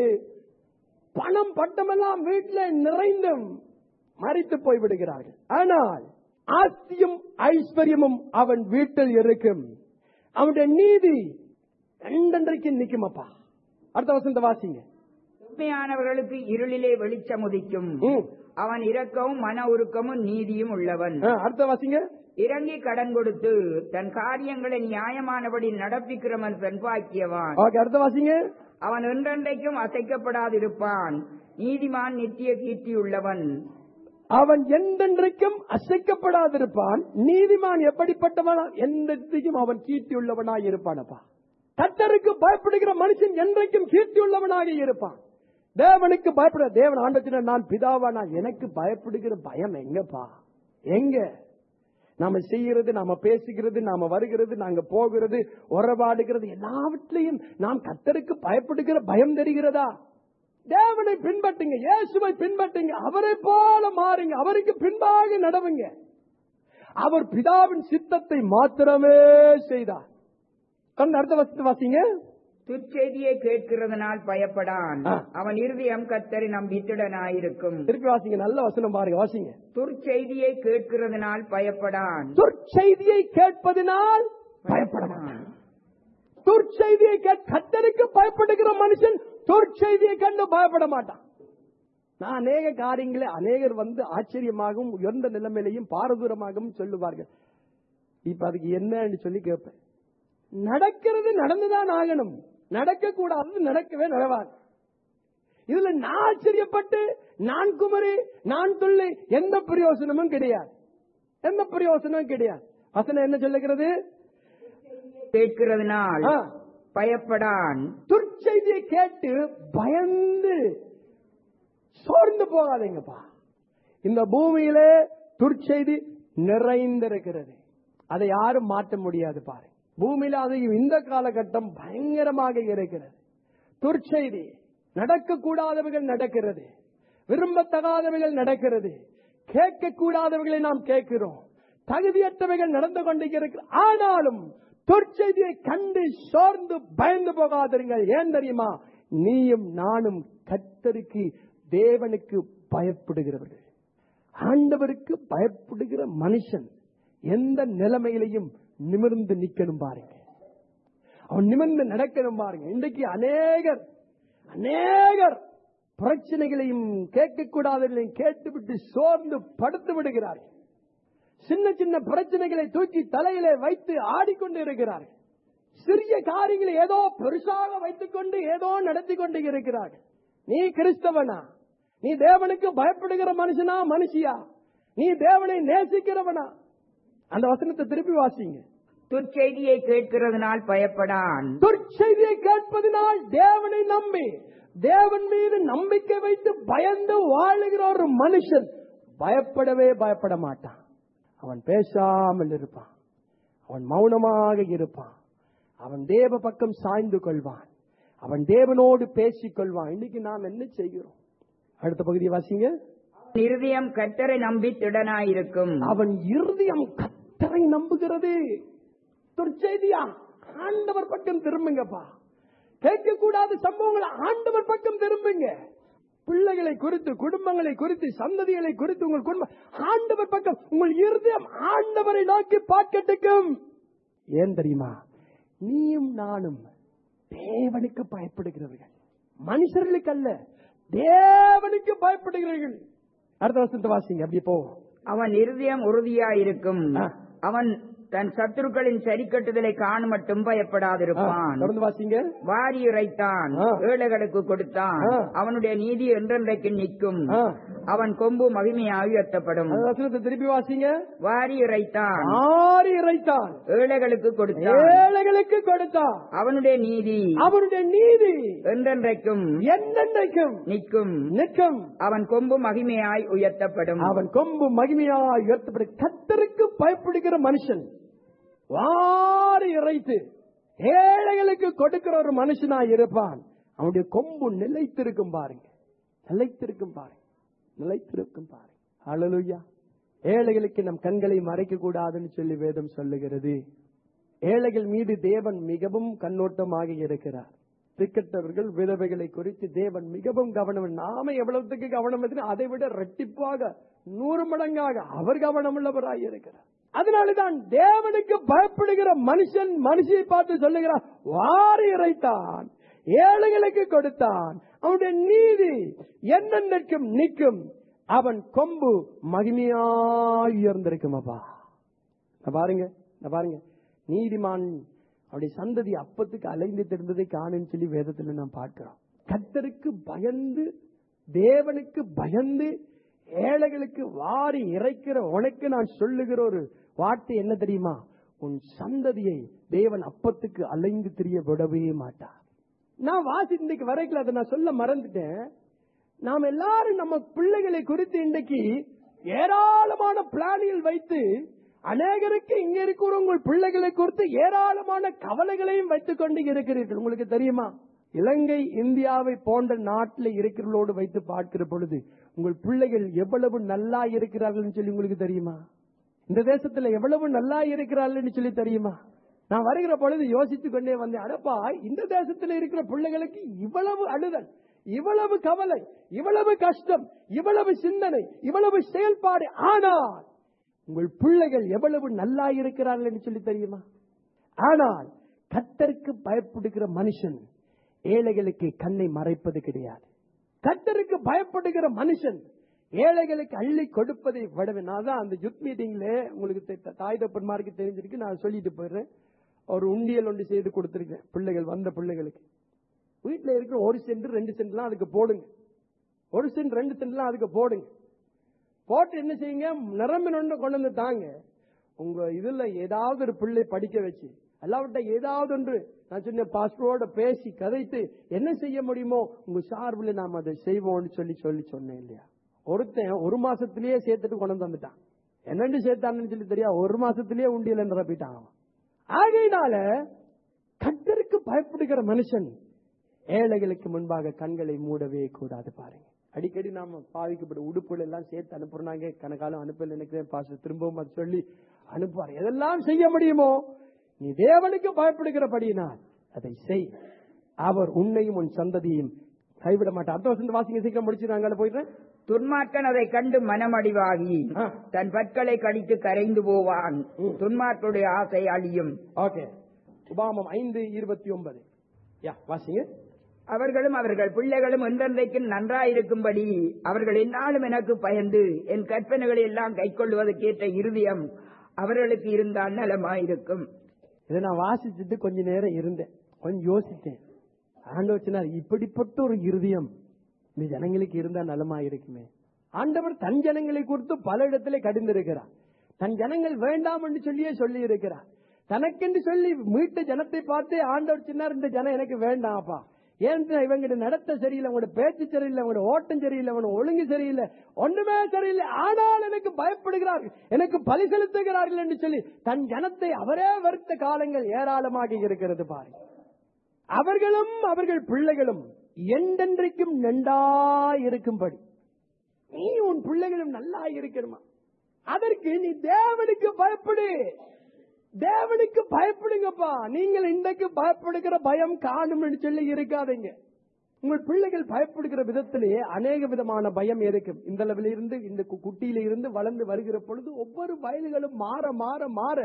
பணம் பட்டமெல்லாம் வீட்டில் நிறைந்தும் மறித்து போய்விடுகிறார்கள். ஆனால் ஆஸ்தியும் ஐஸ்வர்யமும் அவன் வீட்டில் இருக்கும், அவனுடைய நீதி என்றென்றைக்கு நிற்கும். அப்பா, அடுத்த வசனத்தை வாசிங்க. உண்மையானவர்களுக்கு இருளிலே வெளிச்சம் உதிக்கும், அவன் இரக்கமும் மன உருக்கமும் நீதியும் உள்ளவன். அடுத்த வாசிங்க. இறங்கி கடன் கொடுத்து தன் காரியங்களை நியாயமானபடி நடப்பிக்கிறவன் பெண்பாக்கியவான். அடுத்த வாசிங்க. அவன் என்றென்றைக்கும் அசைக்கப்படாதிருப்பான், நீதிமான் நித்திய கீர்த்தியுள்ளவன், அவன் என்றென்றைக்கும் அசைக்கப்படாதிருப்பான். நீதிமான் எப்படிப்பட்டவன்? என்றைக்கும் அவன் கீர்த்தி உள்ளவனாய் இருப்பானப்பா. கர்த்தருக்கு பயப்படுகிற மனுஷன் என்றைக்கும் கீர்த்தி உள்ளவனாக இருப்பான். தேவனுக்கு பயப்பட தேவன் ஆண்டத்தின நான் பிதாவானா எனக்கு பயப்படுகிற பயம் எங்கப்பா? எங்க? நாம செய்யறது, நாம பேசுகிறது, நாம வருகிறது, நாங்க போகிறது, உறவாடுகிறது எல்லாவற்றிலையும் நாம் கர்த்தருக்கு பயப்படுகிற பயம் தெரிகிறதா? தேவனை பின்பற்றுங்க, இயேசுவை பின்பற்றுங்க, அவரை போல மாறுங்க, அவருக்கு பின்பாக நடவுங்க. அவர் பிதாவின் சித்தத்தை மாத்திரமே செய்தார். அடுத்த வசனத்தை வாசிங்க. துச்செய்தியை கேட்கிறதுனால் பயப்படான், அவன் இருதயம் கர்த்தரை நம்பித்திடனாயிருக்கும். திருப்பி வாசிங்க, நல்ல வசனம் பாருங்க, வாசிங்க. துர்ச்செய்தியை கேட்கிறதுனால் பயப்படான், துர்ச்செய்தியை கேட்பதனால் பயப்படான். துர்ச்செய்தியை கர்த்தருக்கு பயப்படுகிற மனுஷன் துர்ச்செய்தியை கண்டு பயப்பட மாட்டான். நான் அநேக காரியங்களை அநேகர் வந்து ஆச்சரியமாகவும் உயர்ந்த நிலைமையிலையும் பாரதூரமாகவும் சொல்லுவார்கள். இப்ப அதுக்கு என்னன்னு சொல்லி கேட்பேன். நடக்கிறது நடந்துதான் ஆகணும், நடக்க கூடாது நடக்கவே நடவாது. இதுல நான் ஆச்சரியப்பட்டு நான் குமரி நான் துள்ளி எந்த பிரயோசனமும் கிடையாது, எந்த பிரயோசனமும் கிடையாது. வசனம் என்ன சொல்லுகிறது? கேட்கிறதுனால் பயப்படான். துர்ச்செய்தியை கேட்டு பயந்து சோர்ந்து போகாதீங்கப்பா. இந்த பூமியிலே துர்ச்செய்தி நிறைந்திருக்கிறது, அதை யாரும் மாற்ற முடியாது. பாரு, பூமியில அது இந்த காலகட்டம் பயங்கரமாக இருக்கிறது. துர்ச்செய்தி, நடக்கக்கூடாதவர்கள் நடக்கிறது, விரும்பத்தகாதவர்கள் நடக்கிறது, கேட்கக்கூடாதவர்களை நாம் கேட்கிறோம், தகுதியற்றவைகள் நடந்து கொண்டிருக்கிறது. ஆனாலும் துர்ச்செய்தியை கண்டு சோர்ந்து பயந்து போகாதீர்கள். ஏன் தெரியுமா? நீயும் நானும் கர்த்தருக்கு தேவனுக்கு பயப்படுகிறவர்கள். ஆண்டவருக்கு பயப்படுகிற மனுஷன் எந்த நிலைமையிலையும் நிமிர்ந்து நிக்கணும் பாருங்க, அவன் நிமிர்ந்து நடக்கணும் பாருங்க. இன்றைக்கு அநேகர் அநேகர் பிரச்சனைகளையும் கேட்கக்கூடாதவர்களையும் கேட்டுவிட்டு சோர்ந்து படுத்து விடுகிறார்கள். சின்ன சின்ன பிரச்சனைகளை தூக்கி தலையிலே வைத்து ஆடிக்கொண்டு இருக்கிறார்கள். சிறிய காரியங்களை ஏதோ பெருசாக வைத்துக் கொண்டு ஏதோ நடத்தி கொண்டு இருக்கிறார்கள். நீ கிறிஸ்தவனா? நீ தேவனுக்கு பயப்படுகிற மனுஷனா மனுஷியா? நீ தேவனை நேசிக்கிறவனா? அந்த வசனத்தை திருப்பி வாசிங்க. துர்ச்செய்தியை கேட்கிறதுனால் பயப்படான். துர்ச்செய்தியை கேட்பதனால் தேவனை நம்பி தேவன் மீது நம்பிக்கை வைத்து பயந்து வாழுகிற ஒரு மனுஷன் பயப்படவே பயப்பட மாட்டான். அவன் பேசாமல் இருப்பான், அவன் மௌனமாக இருப்பான், அவன் தேவ பக்கம் சாய்ந்து கொள்வான், அவன் தேவனோடு பேசிக் கொள்வான். இன்னைக்கு நாம் என்ன செய்கிறோம்? அடுத்த பகுதியை வாசிங்க. இருதயம் கர்த்தரை நம்பி திடனாயிருக்கும். அவன் இருதயம் கர்த்தரை நம்புகிறது. துர்ச்செய்தியா? ஆண்டவர் பக்கம் திரும்புங்கப்பா. கேட்கக்கூடாத சம்பவங்களை ஆண்டவர் பக்கம் திரும்புங்க. பிள்ளைகளை குறித்து, குடும்பங்களை குறித்து, சந்ததிகளை குறித்து உங்கள் குடும்பம் ஆண்டவர் பக்கம், உங்கள் இருதயம் ஆண்டவரை நோக்கி பார்க்கட்டுக்கும். ஏன் தெரியுமா? நீயும் நானும் தேவனுக்கு பயப்படுகிறவர்கள், மனுஷர்களுக்கு அல்ல, தேவனுக்கு பயப்படுகிறவர்கள். அடுத்த வருஷத்தை வாசிங்க. அப்படி போ. அவன் இருதயம் உறுதியாயிருக்கும், அவன் தன் சத்துருக்களின் சரிக்கட்டுதலை காண மட்டும் பயப்படாதிருப்பான். தொடர்ந்து வாசிங்க. வாரி இறைத்தான், ஏழைகளுக்கு கொடுத்தான், அவனுடைய நீதி என்றென்றைக்கு நிற்கும், அவன் கொம்பு மகிமையாக உயர்த்தப்படும். திருப்பி வாசிங்க. வாரி இறைத்தான், வாரி இறைத்தான், ஏழைகளுக்கு கொடுத்தான், ஏழைகளுக்கு கொடுத்தான், அவனுடைய நீதி அவனுடைய நீதி என்றென்றைக்கும் என்றென்றைக்கும் நிற்கும் நிற்கும், அவன் கொம்பு மகிமையாய் உயர்த்தப்படும். அவன் கொம்பு மகிமையாய் உயர்த்தப்படும். கர்த்தருக்கு பயப்படுகிற மனுஷன் வாரி இறைத்து ஏழைகளுக்கு கொடுக்கிற ஒரு மனுஷனாய் இருப்பான். அவனுடைய கொம்பு நிலைத்திருக்கும் பாருங்க, நிலைத்திருக்கும் பாருங்க, நிலைத்திருக்கும் பாருங்க. ஹல்லேலூயா. ஏழைகளுக்கு நம் கண்களை மறைக்க கூடாதுன்னு சொல்லி வேதம் சொல்லுகிறது. ஏழைகள் மீது தேவன் மிகவும் கண்ணோட்டமாக இருக்கிறார். திக்கட்டவர்கள், விதவைகளை குறித்து தேவன் மிகவும் கவனம். நாம எவ்வளவுக்கு கவனம் எடுத்து அதை விட இரட்டிப்பாக நூறு மடங்காக அவர் கவனம் உள்ளவராய் இருக்கிறார். அதனாலதான் தேவனுக்கு பயப்படுகிற மனுஷன் மனுஷியை பார்த்து சொல்லுகிறார், வாரி இறைத்தான், ஏழைகளுக்கு கொடுத்தான், அவனுடைய நீதி என்னென்னைக்கும் நிற்கும், அவன் கொம்பு மகிமையாய் உயர்ந்திருக்கும். அப்பா பாருங்க, பாருங்க, நீதிமான் அவருடைய சந்ததி அப்பத்துக்கு அலைந்து தெரிந்ததை காணுன்னு சொல்லி வேதத்துல நாம் பார்க்கிறோம். கர்த்தருக்கு பயந்து தேவனுக்கு பயந்து ஏழைகளுக்கு வாரி இறைக்கிற உனக்கு நான் சொல்லுகிற ஒரு வார்த்தை என்ன தெரியுமா? உன் சந்ததியை தேவன் அப்பத்துக்கு அலைந்து திரிய விடவே மாட்டார். நான் வாசி இன்றைக்கு வரைக்கும் அதை நான் சொல்ல மறந்துட்டேன். நாம் எல்லாரும் நம்ம பிள்ளைகளை குறித்து இன்றைக்கு ஏராளமான பிளானில் வைத்து அநேகருக்கு இங்க இருக்கிற உங்கள் பிள்ளைகளை குறித்து ஏராளமான கவலைகளையும் வைத்துக் கொண்டு இருக்கிறீர்கள். உங்களுக்கு தெரியுமா? இலங்கை இந்தியாவை போன்ற நாட்டில் இருக்கிறவர்களோடு வைத்து பார்க்கிற பொழுது உங்கள் பிள்ளைகள் எவ்வளவு நல்லா இருக்கிறார்கள் சொல்லி உங்களுக்கு தெரியுமா? இந்த தேசத்துல எவ்வளவு நல்லா இருக்கிறார்கள் சொல்லி தெரியுமா? நான் வருகிற பொழுது யோசித்துக் கொண்டே வந்தேன். அடப்பா, இந்த தேசத்தில் இருக்கிற பிள்ளைகளுக்கு இவ்வளவு அழுதல், இவ்வளவு கவலை, இவ்வளவு கஷ்டம், இவ்வளவு சிந்தனை, இவ்வளவு செயல்பாடு, ஆனால் உங்கள் பிள்ளைகள் எவ்வளவு நல்லா இருக்கிறார்கள் என்று சொல்லி தெரியுமா? ஆனால் கர்த்தருக்கு பயப்படுகிற மனுஷன் ஏழைகளுக்கு கண்ணை மறைப்பது கிடையாது. கர்த்தருக்கு பயப்படுகிற மனுஷன் ஏழைகளுக்கு அள்ளி கொடுப்பதை விடவே. நான் தான் அந்த யுத் மீட்டிங்ல உங்களுக்கு தாய் தப்பன்மாருக்கு தெரிஞ்சிருக்கு, நான் சொல்லிட்டு போயிடுறேன். ஒரு உண்டியல் ஒன்று செய்து கொடுத்திருக்கேன் பிள்ளைகள் வந்த பிள்ளைகளுக்கு. வீட்டில் இருக்கிற ஒரு சென்ட் ரெண்டு சென்ட்லாம் அதுக்கு போடுங்க, ஒரு சென்ட் ரெண்டு சென்ட்லாம் அதுக்கு போடுங்க. போட்டு என்ன செய்யுங்க, நிரம்பினொன்னு கொண்டு வந்து தாங்க. உங்க இதுல ஏதாவது ஒரு பிள்ளை படிக்க வச்சு அல்லாவிட்ட ஏதாவது ஒன்று நான் சொன்ன பாஸ்டரோட பேசி கதைத்து என்ன செய்ய முடியுமோ உங்க சார்பில் நாம் அதை செய்வோம்னு சொல்லி சொல்லி சொன்னேன் இல்லையா? ஒருத்தன் ஒரு மாசத்திலேயே சேர்த்துட்டு கொண்டு வந்துட்டான். என்னன்னு சேர்த்தான்னு சொல்லி தெரியா, ஒரு மாசத்திலேயே உண்டியல நிரப்பிட்டான். ஆகையினால கர்த்தருக்கு பயப்படுகிற மனுஷன் ஏழைகளுக்கு முன்பாக கண்களை மூடவே கூடாது. பாருங்க, அடிக்கடி நாம பாவிக்கப்பட்ட உடுப்புகள் எல்லாம் சேர்த்து அனுப்புறாங்க. கணக்காலம் அனுப்பல நினைக்கிறேன், பாச திரும்பவும் அது சொல்லி அனுப்புவார். எதெல்லாம் செய்ய முடியுமோ நீ தேவனுக்கு பயப்படுகிறபடியினால் அதை செய். அவர் உன்னையும் உன் சந்ததியும் கைவிட மாட்டார். அடுத்த வருஷம் வாசிங்க, சீக்கிரம் முடிச்சு நாங்கள் போயிடுறேன். துன்மார்க்கன் அதை கண்டு மனமடிவாகி தன் பற்களை கடித்து கரைந்து போவான். துன்மார்க்கனுடைய ஆசை அழியும். ஓகே, உபாமம் ஐந்து இருபத்தி ஒன்பது வாசிங்க. அவர்களும் அவர்கள் பிள்ளைகளும் என்றென்றைக்கு நன்றாயிருக்கும்படி அவர்கள் என்னாலும் எனக்கு பயந்து என் கற்பனைகளை எல்லாம் கை கொள்வதற்கேற்ற இருதயம் அவர்களுக்கு இருந்தால் நலமாயிருக்கும். இதை நான் வாசிச்சுட்டு கொஞ்ச நேரம் இருந்தேன், கொஞ்சம் யோசித்தேன். ஆண்டவர் சொன்னார், இப்படிப்பட்ட ஒரு இருதயம் இந்த ஜனங்களுக்கு இருந்தா நலமாயிருக்குமே. ஆண்டவர் தன் ஜனங்களை குறித்து பல இடத்திலே கடிந்திருக்கிறார். தன் ஜனங்கள் வேண்டாம் என்று சொல்லியே சொல்லி இருக்கிறார். தனக்கென்று சொல்லி மீட்ட ஜனத்தை பார்த்து ஆண்டவர் சொன்னார், இந்த ஜனம் எனக்கு வேண்டாம்ப்பா. ஏன் இவங்க நடத்த சரியில்லை, உங்களோட பேச்சு சரியில்லை, உங்களோட ஓட்டம் சரியில்லை, உங்களோட ஒழுங்கு சரியில்லை, ஒண்ணுமே சரியில்லை, ஆனால் எனக்கு பயப்படுகிறார்கள், எனக்கு பலி செலுத்துகிறார்கள் என்று சொல்லி தன் ஜனத்தை அவரே வருத்த காலங்கள் ஏராளமாக இருக்கிறது. பாருங்க, அவர்களும் அவர்கள் பிள்ளைகளும் என்றென்றைக்கும் நன்றாயிருக்கும்படி நீ உன் பிள்ளைகளும் நல்லா இருக்கணுமா? அதற்கு நீ தேவனுக்கு பயப்படு. தேவனுக்கு பயப்படுங்கப்பா. நீங்கள் இன்றைக்கு பயப்படுகிற பயம் காணும் சொல்லி இருக்காதீங்க. உங்கள் பிள்ளைகள் பயப்படுகிற விதத்திலேயே அநேக விதமான பயம் இருக்கும். இந்த அளவில் இருந்து இந்த குட்டியில இருந்து வளர்ந்து வருகிற பொழுது ஒவ்வொரு வயல்களும் மாற மாற மாற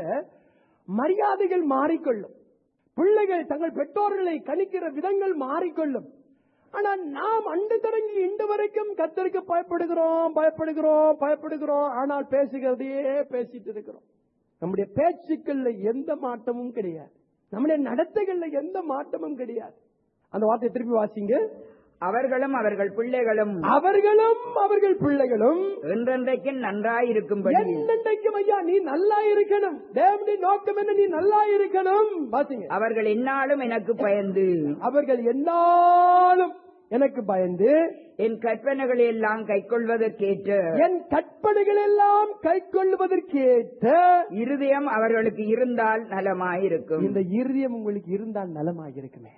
மரியாதைகள் மாறிக்கொள்ளும். பிள்ளைகள் தங்கள் பெற்றோர்களை கணிக்கிற விதங்கள் மாறிக்கொள்ளும். ஆனால் நாம் அண்டு தொடங்கி இன்று வரைக்கும் கர்த்தருக்கு பயப்படுகிறோம் பயப்படுகிறோம் பயப்படுகிறோம் ஆனால் பேசுகிறதையே பேசிட்டு இருக்கிறோம். நம்முடைய பேச்சுக்கள்ல எந்த மாற்றமும் கிடையாது, நம்முடைய நடத்தைகள்ல எந்த மாற்றமும் கிடையாது. அந்த வார்த்தையை திருப்பி வாசிங்க. அவர்களும் அவர்கள் பிள்ளைகளும் அவர்களும் அவர்கள் பிள்ளைகளும் என்றென்றைக்கும் நன்றாயிருக்கும்படி. என்றென்றைக்கும் ஐயா நீ நல்லா இருக்கணும். தேவனுடைய நோக்கம் என்ன? நீ நல்லா இருக்கணும். வாசிங்க. அவர்கள் என்னாலும் எனக்கு பயந்து அவர்கள் என்னாலும் எனக்கு பயந்து என் கற்பனைகளை எல்லாம் கை கொள்வதற்கேற்ற என் கற்பனைகள் எல்லாம் கை கொள்வதற்கேற்ற இருதயம் அவர்களுக்கு இருந்தால் நலமாயிருக்கும். இந்த இருதயம் உங்களுக்கு இருந்தால் நலமாயிருக்குமே.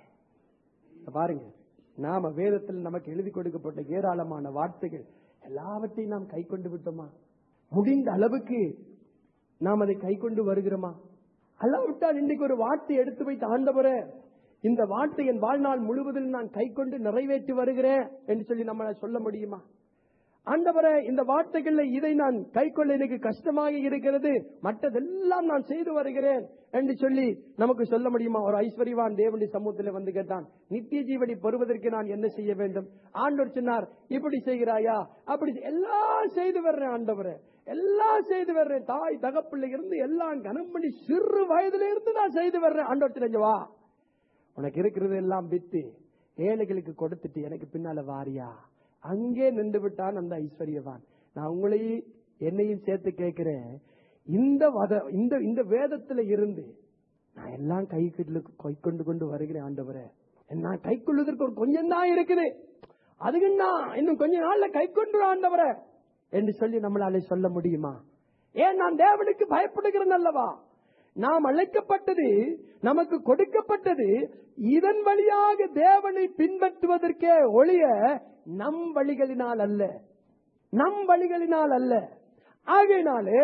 பாருங்க, நாம வேதத்தில் நமக்கு எழுதி கொடுக்கப்பட்ட ஏராளமான வார்த்தைகள் எல்லாவற்றையும் நாம் கை கொண்டு விட்டோமா? முடிந்த அளவுக்கு நாம் அதை கை கொண்டு வருகிறோமா? அல்லாவிட்டால் இன்னைக்கு ஒரு வார்த்தை எடுத்து வைத்து, ஆண்டவரே இந்த வார்த்தை என் வாழ்நாள் முழுவதில் நான் கை கொண்டு நிறைவேற்றி வருகிறேன் என்று சொல்லி நம்மளால சொல்ல முடியுமா? ஆண்டவரே இந்த வார்த்தைகள்ல இதை நான் கை கொள்ள எனக்கு கஷ்டமாக இருக்கிறது, மற்றதெல்லாம் நான் செய்து வருகிறேன் என்று சொல்லி நமக்கு சொல்ல முடியுமா? ஒரு ஐஸ்வர்யவான் தேவனுடைய சமூகத்தில் வந்து கேட்டான், நித்திய ஜீவனை பெறுவதற்கு நான் என்ன செய்ய வேண்டும்? ஆண்டவர் சொன்னார், இப்படி செய்கிறாயா? அப்படி எல்லாம் செய்து வர்றேன் ஆண்டவரே, எல்லாம் செய்து வர்றேன். தாய் தகப்பிள்ளை இருந்து எல்லாம் கனம் பண்ணி சிறு வயதுல இருந்து நான் செய்து வர்றேன். ஆண்டவர் தெரிஞ்சு வா, உனக்கு இருக்கிறது எல்லாம் வித்து ஏழைகளுக்கு கொடுத்துட்டு எனக்கு பின்னால வாரியா அங்கே நின்று விட்டான் அந்த ஐஸ்வர்யவான். நான் உங்களையும் என்னையும் சேர்த்து கேட்கிறேன், இந்த வத இந்த இந்த வேதத்துல இருந்து நான் எல்லாம் கை கை கொண்டு கொண்டு வருகிறேன் ஆண்டவரே, நான் கை கொள்வதற்கு ஒரு கொஞ்சம் தான் இருக்குது, அதுக்கு நான் இன்னும் கொஞ்ச நாள்ல கை கொண்டு ஆண்டவரே என்று சொல்லி நம்மளால சொல்ல முடியுமா? ஏன் நான் தேவனுக்கு பயப்படுகிறேன் அல்லவா? நாம் அழைக்கப்பட்டது, நமக்கு கொடுக்கப்பட்டது இதன் வழியாக தேவனை பின்பற்றுவதற்கே ஒழிய நம் வழிகளினால் அல்ல, நம் வழிகளினால் அல்ல. ஆகையினாலே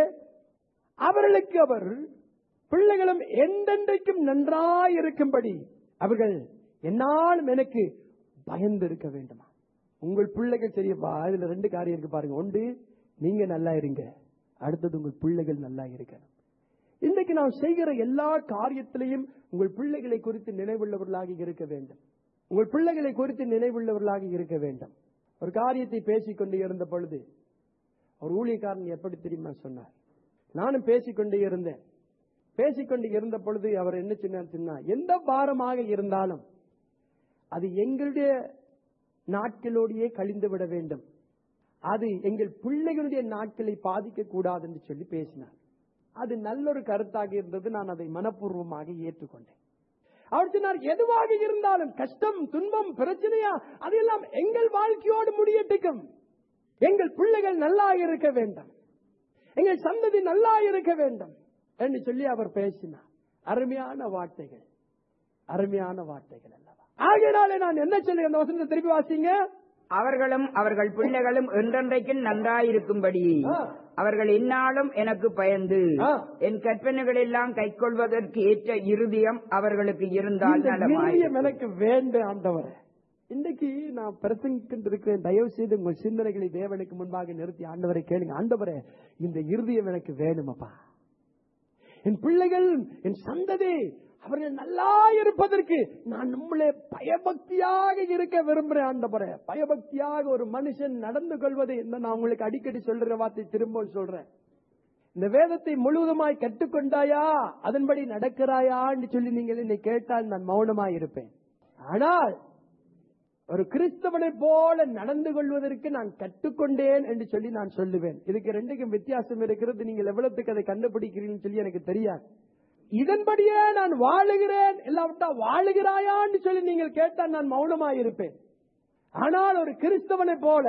அவர்களுக்கு அவர் பிள்ளைகளும் என்றென்றைக்கும் நன்றாயிருக்கும்படி அவர்கள் என்னாலும் எனக்கு பயந்து இருக்க வேண்டுமா? உங்கள் பிள்ளைகள் சரியப்பா, இதுல ரெண்டு காரியம் இருக்கு பாருங்க. ஒன்று, நீங்க நல்லா இருங்க, அடுத்தது உங்கள் பிள்ளைகள் நல்லா இருக்கணும். இன்றைக்கு நாம் செய்கிற எல்லா காரியத்திலையும் உங்கள் பிள்ளைகளை குறித்து நினைவுள்ளவர்களாக இருக்க வேண்டும். உங்கள் பிள்ளைகளை குறித்து நினைவுள்ளவர்களாக இருக்க வேண்டும். ஒரு காரியத்தை பேசிக்கொண்டே இருந்த பொழுது ஒரு ஊழியக்காரன் எப்படி தெரியுமா சொன்னார், நானும் பேசிக்கொண்டே இருந்தேன். பேசிக்கொண்டு இருந்த பொழுது அவர் என்ன சொன்னார், எந்த பாரமாக இருந்தாலும் அது எங்களுடைய நாட்களோடையே கழிந்து விட வேண்டும், அது எங்கள் பிள்ளைகளுடைய நாட்களை பாதிக்க கூடாது என்று சொல்லி பேசினார். அது நல்ல ஒரு கருத்தாக இருந்தது. நான் அதை மனப்பூர்வமாக ஏற்றுக்கொண்டேன். அவர் சொன்னார், எதுவாக இருந்தாலும் கஷ்டம், துன்பம், பிரச்சனையா, அதெல்லாம் எங்கள் வாழ்க்கையோடு முடியட்டுக்கும், எங்கள் பிள்ளைகள் நல்லா இருக்க வேண்டும், எங்கள் சந்ததி நல்லா இருக்க வேண்டும் என்று சொல்லி அவர் பேசினார். அருமையான வார்த்தைகள், அருமையான வார்த்தைகள் அல்லவா? ஆகையினாலே நான் என்ன சொல்லி அந்த வசனத்தை திருப்பி வாசிங்க. அவர்களும் அவர்கள் பிள்ளைகளும் என்றென்றைக்கும் நன்றாயிருக்கும்படி அவர்கள் எந்நாளும் எனக்கு பயந்து என் கற்பனைகள் எல்லாம் கைக்கொள்வதற்கு ஏற்ற இருதயம் அவர்களுக்கு இருந்தால் நலமாயிருக்கும். எனக்கு வேண்டும் ஆண்டவரே. இன்றைக்கு நான் பிரசங்கிட்டு இருக்கிறேன். தயவு செய்து உங்கள் சிந்தனைகளை தேவனுக்கு முன்பாக நிறுத்தி ஆண்டவரை கேளுங்க. ஆண்டவரே, இந்த இருதயம் எனக்கு வேணுமப்பா. என் பிள்ளைகள், என் சந்ததி அவர்கள் நல்லா இருப்பதற்கு நான் நம்மளே பயபக்தியாக இருக்க விரும்புறேன் ஆண்டவரே. பயபக்தியாக ஒரு மனுஷன் நடந்து கொள்வது என்ன, நான் உங்களுக்கு அடிக்கடி சொல்ற வார்த்தை திரும்ப சொல்றேன். இந்த வேதத்தை முழுவதுமாய் கற்றுக்கொண்டாயா, அதன்படி நடக்கிறாயான்னு சொல்லி நீங்கள் என்னை கேட்டால் நான் மௌனமாய் இருப்பேன். ஆனால் ஒரு கிறிஸ்தவனை போல நடந்து கொள்வதற்கு நான் கற்றுக்கொண்டேன் என்று சொல்லி நான் சொல்லுவேன். இதுக்கு ரெண்டுக்கும் வித்தியாசம் இருக்கிறது. நீங்கள் எவ்வளவுக்கு அதை கண்டுபிடிக்கிறீங்கன்னு சொல்லி எனக்கு தெரியாது. இதன்படியே நான் வாழுகிறேன், இல்லாவிட்டா வாழுகிறாயான்னு சொல்லி நீங்கள் கேட்டால் நான் மௌனமாயிருப்பேன். ஆனால் ஒரு கிறிஸ்தவனை போல,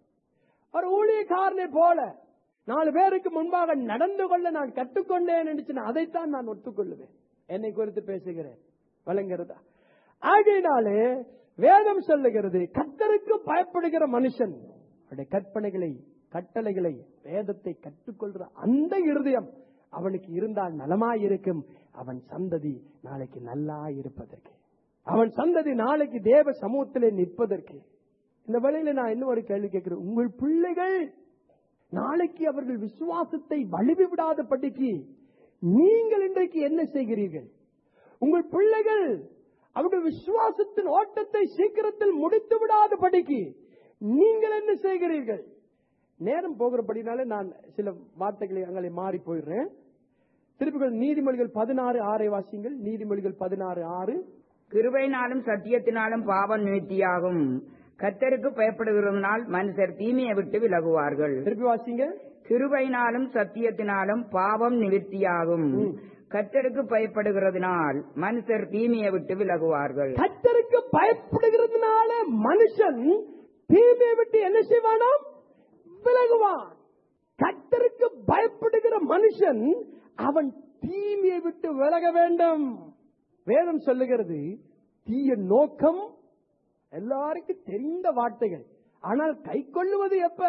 ஒரு ஊழியக்காரனை போல நாலு பேருக்கு முன்பாக நடந்து கொள்ள நான் கற்றுக்கொண்டேன் என்று சொன்ன அதைத்தான் நான் ஒத்துக்கொள்ளுவேன். என்னை குறித்து பேசுகிறேன், வழங்குறதா? ஆகையினாலே வேதம் சொல்லுகிறது, கர்த்தருக்கு பயப்படுகிற மனுஷன் அவருடைய கற்பனைகளை, கட்டளைகளை, வேதத்தை கற்றுக்கொள்ற அந்த இருதயம் அவனுக்கு இருந்தால் நலமாயிருக்கும். அவன் சந்ததி நாளைக்கு நல்லா இருப்பதற்கு, அவன் சந்ததி நாளைக்கு தேவ சமூகத்திலே நிற்பதற்கு. இந்த வழியில நான் இன்னும் ஒரு கேள்வி கேட்கிறேன். உங்கள் பிள்ளைகள் நாளைக்கு அவர்கள் விசுவாசத்தை வலிவி விடாதபடிக்கு நீங்கள் இன்றைக்கு என்ன செய்கிறீர்கள்? உங்கள் பிள்ளைகள் அவருடைய விசுவாசத்தின் ஓட்டத்தை சீக்கிரத்தில் முடித்து விடாதபடிக்கு நீங்கள் என்ன செய்கிறீர்கள்? நேரம் போகிறபடினாலே நான் சில வார்த்தைகளை அங்கே மாறி போயிடுறேன். திருப்பிகள் நீதிமொழிகள் பதினாறு ஆறை வாசிங்கள். நீதிமொழிகள் பதினாறு ஆறு. கிருபையினாலும் சத்தியத்தினாலும் பாவம் நிவர்த்தியாகும், கர்த்தருக்கு பயப்படுகிறதுனால் மனுஷர் தீமையை விட்டு விலகுவார்கள். திருப்பி வாசிங்க. கிருபையினாலும் சத்தியத்தினாலும் பாவம் நிவர்த்தியாகும், கர்த்தருக்கு பயப்படுகிறதுனால் மனுஷர் தீமையை விட்டு விலகுவார்கள். கர்த்தருக்கு பயப்படுகிறதுனால மனுஷன் தீமையை விட்டு என்ன செய்வானாம்? விலகுவான். கர்த்தருக்கு பயப்படுகிற மனுஷன் அவன் தீமையை விட்டு விலக வேண்டும். வேதம் சொல்லுகிறது, தீய நோக்கம் எல்லாருக்கும் தெரிந்த வார்த்தைகள், ஆனால் கை கொள்ளுவது எப்ப?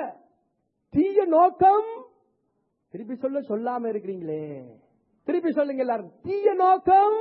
தீய நோக்கம். திருப்பி சொல்ல சொல்லாம இருக்கிறீங்களே, திருப்பி சொல்லுங்க எல்லாரும். தீய நோக்கம்.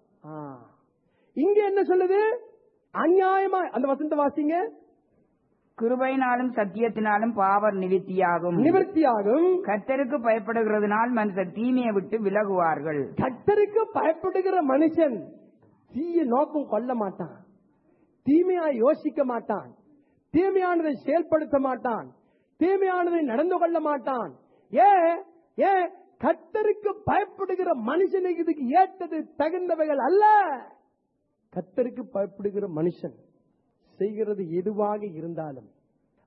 இங்க என்ன சொல்லுது? அநியாயமா. அந்த வசந்த வாசிங்க. கிருபையினாலும் சத்தியத்தினாலும் பாவம் நிவர்த்தியாகும், நிவர்த்தியாகும், கர்த்தருக்கு பயப்படுகிறதுனால் மனுஷர் தீமையை விட்டு விலகுவார்கள். கர்த்தருக்கு பயப்படுகிற மனுஷன் தீய நோக்கம் கொள்ள மாட்டான், தீமையா யோசிக்க மாட்டான், தீமையானதை செயல்படுத்த மாட்டான், தீமையானதை நடந்து கொள்ள மாட்டான். ஏன்? ஏன்? கர்த்தருக்கு பயப்படுகிற மனுஷனுக்கு இதுக்கு ஏற்றது தகுந்தவைகள் அல்ல. கர்த்தருக்கு பயப்படுகிற மனுஷன் செய்கிறது எதுவாக இருந்தாலும்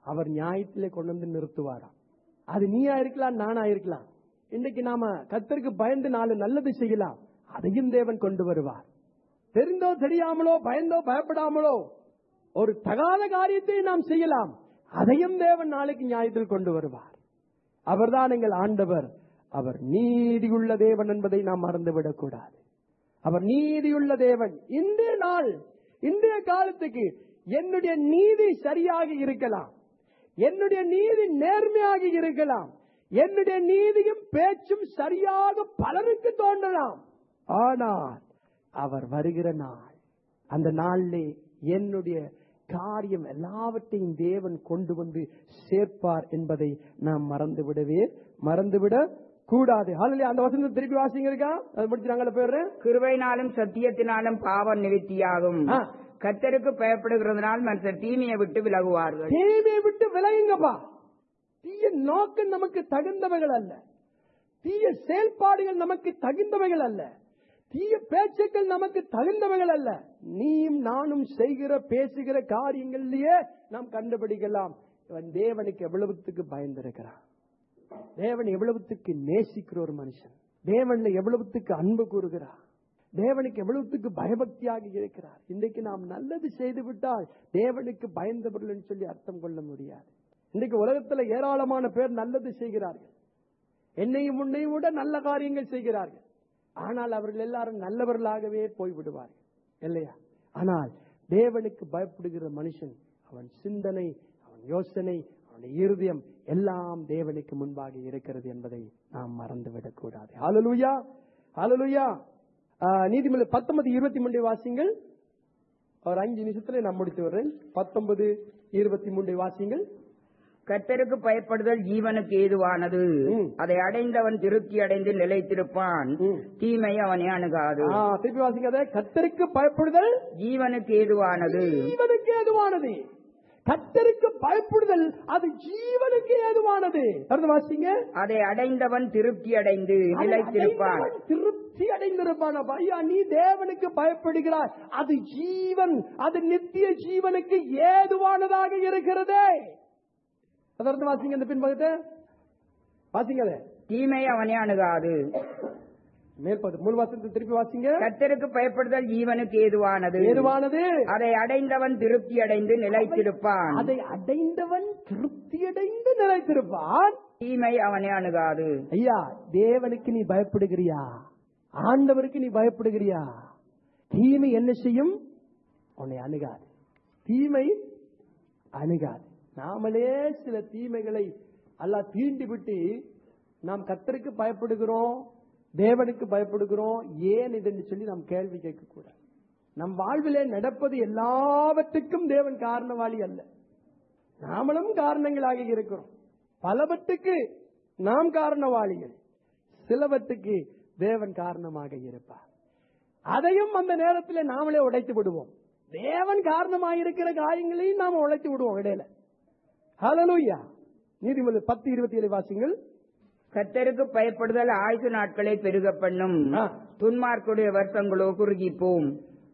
அவர் நியாயத்திலே கொண்டு வந்து நிறுத்துவாராம். அது நீயா இருக்கலாம், நானா இருக்கலாம். இன்னைக்கு நாம கர்த்தருக்கு பயந்து நாலு நல்லது செய்யலாம், அதையும் தேவன் கொண்டு வருவார். தெரிந்தோ தெரியாமலோ, பயந்தோ பயப்படாமலோ ஒரு தகாத காரியத்தை நாம் செய்யலாம், அதையும் தேவன் நாளைக்கு நியாயத்தில் கொண்டு வருவார். அவர்தான் எங்கள் ஆண்டவர். அவர் நீதியுள்ள தேவன் என்பதை நாம் மறந்துவிடக் கூடாது. அவர் நீதியுள்ள தேவன். இன்றைய நாள், இன்றைய காலத்துக்கு என்னுடைய நீதி சரியாக இருக்கலாம், என்னுடைய நீதி நேர்மையாக இருக்கலாம், என்னுடைய நீதியும் பேச்சும் சரியாக பலருக்கு தோன்றலாம். ஆனால் அவர் வருகிற நாள், அந்த நாளிலே என்னுடைய காரியம் எல்லாவற்றையும் தேவன் கொண்டு வந்து சேர்ப்பார் என்பதை நாம் மறந்துவிடவே மறந்துவிட கூடாது. அந்த வசனத்தை திருப்பி வாசிங்க இருக்கா, அது முடிச்சு பேரு. கிருபையினாலும் சத்தியத்தினாலும் பாவம் நிவர்த்தியாகும். கர்த்தருக்கு பயப்படுகிறதுனால் மற்ற தீமையை விட்டு விலகுவார்கள். தீமையை விட்டு விலகுங்கப்பா. தீய நோக்கம் நமக்கு தகுந்தவைகள் அல்ல, தீய செயல்பாடுகள் நமக்கு தகுந்தவைகள் அல்ல, தீய பேச்சுக்கள் நமக்கு தகுந்தவைகள் அல்ல. நீயும் நானும் செய்கிற பேசுகிற காரியங்களிலேயே நாம் கண்டுபிடிக்கலாம் இவன் தேவனுக்கு எவ்வளவுத்துக்கு பயந்திருக்கிறான், தேவன் எவ்வளவுத்துக்கு நேசிக்கிற ஒரு மனுஷன், தேவன்ல எவ்வளவுத்துக்கு அன்பு கூறுகிறார், தேவனுக்கு எவ்வளவுத்துக்கு பயபக்தியாக இருக்கிறார். இன்றைக்கு நாம் நல்லது செய்து விட்டால் தேவனுக்கு பயந்தவர்கள் சொல்லி அர்த்தம் கொள்ள முடியாது. இன்றைக்கு உலகத்துல ஏராளமான பேர் நல்லது செய்கிறார்கள், என்னையும் உன்னையும் விட நல்ல காரியங்கள் செய்கிறார்கள். ஆனால் அவர்கள் எல்லாரும் நல்லவர்களாகவே போய்விடுவார்கள் இல்லையா? ஆனால் தேவனுக்கு பயப்படுகிற மனுஷன், அவன் சிந்தனை, அவன் யோசனை, அவனுடைய இருதயம் எல்லாம் தேவனுக்கு முன்பாக இருக்கிறது என்பதை நாம் மறந்துவிடக் கூடாது. ஹல்லேலூயா, ஹல்லேலூயா. நீதிமொழி பத்தொன்பது இருபத்தி மூன்று வாசிங்கள். ஒரு அஞ்சு நிமிஷத்துல நான் முடித்து வர்றேன். பத்தொன்பது இருபத்தி மூன்று வாசிங்கள். கர்த்தருக்கு பயப்படுதல் ஜீவனுக்கு ஏதுவானது, அதை அடைந்தவன் திருப்தி அடைந்து நிலைத்திருப்பான், தீமை அவனை அணுகாது. திருப்பி வாசிக்காத. கர்த்தருக்கு பயப்படுதல் ஜீவனுக்கு ஏதுவானது, ஜீவனுக்கு ஏதுவானது. கர்த்தருக்கு பயப்படுதல் அது ஜீவனுக்கு ஏதுவானது. அடுத்து வாசிங்க. அதை அடைந்தவன் திருப்தி அடைந்து நிலைத்திருப்பான். திருப்தி அடைந்திருப்பான். ஐயா, நீ தேவனுக்கு பயப்படுகிறாய், அது ஜீவன், அது நித்திய ஜீவனுக்கு ஏதுவானதாக இருக்கிறதே. அதற்கு வாசிங்க. இந்த பின்பகுதி வாசிங்க. தீமை அவனை அணுகாது. மேற்பது மூணு வாசத்தை திருப்பி வாசிங்க. கர்த்தருக்கு பயப்படுதல் ஜீவனுக்கு ஏதுவானது, ஏதுவானது. அதை அடைந்தவன் திருப்தி அடைந்து நிலைத்திருப்பான். அதை அடைந்தவன் திருப்தி அடைந்து நிலைத்திருப்பான். தீமை அவனை அணுகாது. ஐயா, தேவனுக்கு நீ பயப்படுகிறியா? ஆண்டவருக்கு நீ பயப்படுகிறியா? தீமை என்ன செய்யும்? உன்னை அணுகாது. தீமை அணுகாது. நாமளே சில தீமைகளை அல்லாஹ் தீண்டி விட்டு நாம் கர்த்தருக்கு பயப்படுகிறோம், தேவனுக்கு பயப்படுகிறோம், ஏன் இதுன்னு சொல்லி நாம் கேள்வி கேட்க கூடாது. நம் வாழ்விலே நடப்பது எல்லாவற்றுக்கும் தேவன் காரணவாளி அல்ல, நாமளும் காரணங்களாக இருக்கிறோம். பலவற்றுக்கு நாம் காரணவாளிகள், சிலவற்றுக்கு தேவன் காரணமாக இருப்பார். அதையும் அந்த நேரத்தில் நாமளே உடைத்து விடுவோம். தேவன் காரணமாக இருக்கிற காரியங்களையும் நாம உடைத்து விடுவோம் இடையில. ஹல்லேலூயா. நீதிமொழி பத்து இருபத்தி ஏழு வாசிங்கள். கர்த்தருக்கு பயப்படுதல் ஆயுசு நாட்களை பெருக பண்ணும், துன்மார்க்குடைய வருஷங்களோ குறுகி போம்.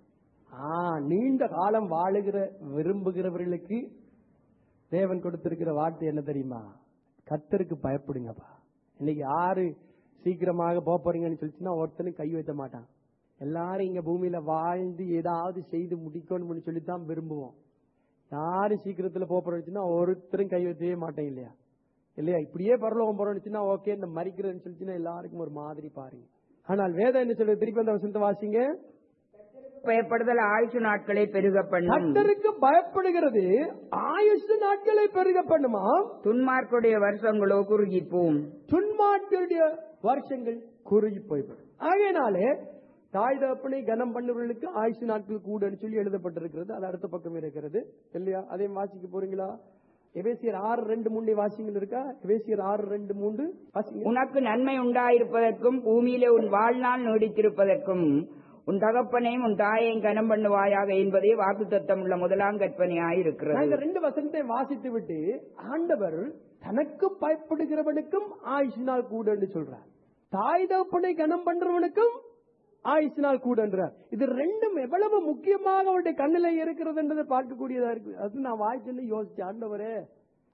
நீண்ட காலம் வாழுகிற விரும்புகிறவர்களுக்கு தேவன் கொடுத்திருக்கிற வார்த்தை என்ன தெரியுமா? கர்த்தருக்கு பயப்படுங்கப்பா. இன்னைக்கு யாரு சீக்கிரமாக போறீங்கன்னு சொல்லிச்சுன்னா ஒருத்தனும் கை வைக்க மாட்டான். எல்லாரும் இங்க பூமியில வாழ்ந்து ஏதாவது செய்து முடிக்கணும்னு சொல்லித்தான் விரும்புவோம். யாரு சீக்கிரத்துல போறோம்னா ஒருத்தரும் கை வைக்கவே மாட்டேன் இல்லையா? இல்லையா? இப்படியே பரலோகம் போறோம்னுச்சுன்னா ஓகே, இந்த மறிக்கிறேன்னு சொல்லிச்சுன்னா எல்லாருக்கும் ஒரு மாதிரி பாருங்க. ஆனால் வேதம் என்ன சொல்றது? திருப்பி அந்த வசனத்தை வாசிங்க. பயப்படுதல் ஆயுசு நாட்களை பெருக பண்ணும். கர்த்தருக்கு பயப்படுகிறது ஆயுசு நாட்களை பெருக பண்ணுமா? துன்மார்க்குடைய வருஷங்களோ குறுகி போம். துன்மார்க்குடைய வருஷங்கள் குறுகி போய்விடும். ஆகையினாலே தாய் தகப்பனை கனம் பண்ணுவர்களுக்கு ஆயுசு நாட்கள் கூடன்னு சொல்லி எழுதப்பட்டிருக்கிறது. அது அடுத்த பக்கம் இருக்கிறது இல்லையா? அதையும் வாசிக்க போறீங்களா? எபேசியர் ஆறு ரெண்டு மூன்று வாசிங்கள் இருக்கா? எபேசியர் ஆறு ரெண்டு மூன்று வாசிங்க. உனக்கு நன்மை உண்டாயிருப்பதற்கும் பூமியிலே உன் வாழ்நாள் நீடித்திருப்பதற்கும் உன் தகப்பனையும் உன் தாயையும் கனம் பண்ணுவாயாக என்பதே வாக்குத்தத்தம் உள்ள முதலாம் கற்பனையாயிருக்கிறது. இந்த ரெண்டு வசனத்தை வாசித்து விட்டு ஆண்டவர் தனக்கு பயப்படுகிறவனுக்கும் ஆயுசு நாள் கூட என்று சொல்றார், தாய் தகப்பனை கனம் பண்றவனுக்கும் ஆயுசு நாள் கூட என்றார். இது ரெண்டும் எவ்வளவு முக்கியமாக அவருடைய கண்ணில இருக்கிறது என்றதை பார்க்கக்கூடியதா இருக்கு. அது நான் வாய்ச்சுன்னு யோசிச்சேன். ஆண்டவரே,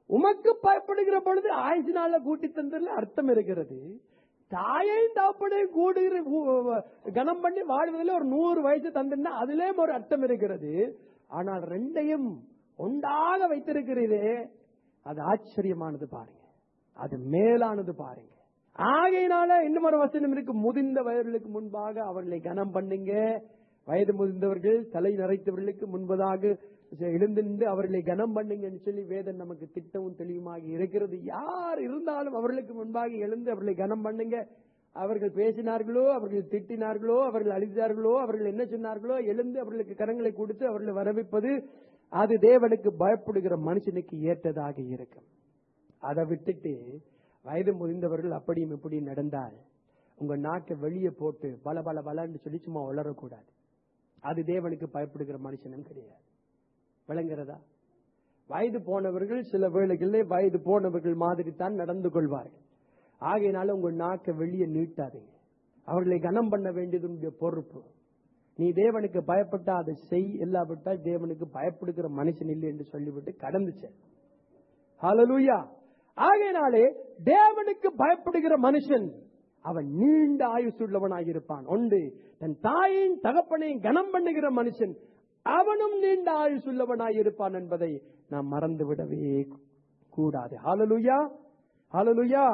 உமக்கு பயப்படுகிற பொழுது ஆயுசு நாள கூட்டி தந்ததுல அர்த்தம் இருக்கிறது. தாயையும் தாப்பனையும் கூடுகிற கனம் பண்ணி வாழ்வதில் ஒரு நூறு வயசு தந்தா அதுலயும் ஒரு அர்த்தம் இருக்கிறது. ஆனால் ரெண்டையும் ஒன்றாக வைத்திருக்கிறதே, அது ஆச்சரியமானது பாருங்க, அது மேலானது பாருங்க. ஆகையினால இன்னும் ஒரு வசனம் இருக்கு, முதிர்ந்த வயர்களுக்கு முன்பாக அவர்களை கனம் பண்ணுங்க. வயது முதிர்ந்தவர்கள் தலை நரைத்தவர்களுக்கு முன்பதாக எழுந்து நின்று அவர்களை கனம் பண்ணுங்கன்னு சொல்லி வேதம் நமக்கு திட்டமும் தெளிவுமாக இருக்கிறது. யார் இருந்தாலும் அவர்களுக்கு முன்பாக எழுந்து அவர்களை கனம் பண்ணுங்க. அவர்கள் பேசினார்களோ, அவர்கள் திட்டினார்களோ, அவர்கள் அழித்தார்களோ, அவர்கள் என்ன சொன்னார்களோ, எழுந்து அவர்களுக்கு கரங்களை கொடுத்து அவர்களை வரவேற்பது அது தேவனுக்கு பயப்படுகிற மனுஷனுக்கு ஏற்றதாக இருக்கும். அதை விட்டுட்டு வயது முதிர்ந்தவர்கள் அப்படியும் இப்படியும் நடந்தால் உங்க நாக்கை வெளியே போட்டு பல பல பலன்னு சொல்லி சும்மா வளரக்கூடாது. அது தேவனுக்கு பயப்படுகிற மனுஷனும் கிடையாது. விளங்குறதா? வயது போனவர்கள் சில வேளைகளிலே வயது போனவர்கள் மாதிரி தான் நடந்து கொள்வார்கள். ஆகையினால உங்க நாக்கை வெளியே நீட்டாதீங்க. அவர்களை கனம் பண்ண வேண்டியது உங்களுடைய பொறுப்பு. நீ தேவனுக்கு பயப்பட்டா அதை செய், இல்லாவிட்டா தேவனுக்கு பயப்படுகிற மனுஷன் இல்லை என்று சொல்லிவிட்டு கடந்துச்சு. ஹல்லேலூயா. ஆகையினாலே தேவனுக்கு பயப்படுகிற மனுஷன் அவன் நீண்ட ஆயுசுள்ளவனாக இருப்பான். ஒன்று, தன் தாயின் தகப்பனையும் கனம் பண்ணுகிற மனுஷன் அவனும் நீண்ட ஆயுசுள்ளவனாக இருப்பான் என்பதை நாம் மறந்துவிடவே கூடாது. ஹல்லேலூயா, ஹல்லேலூயா.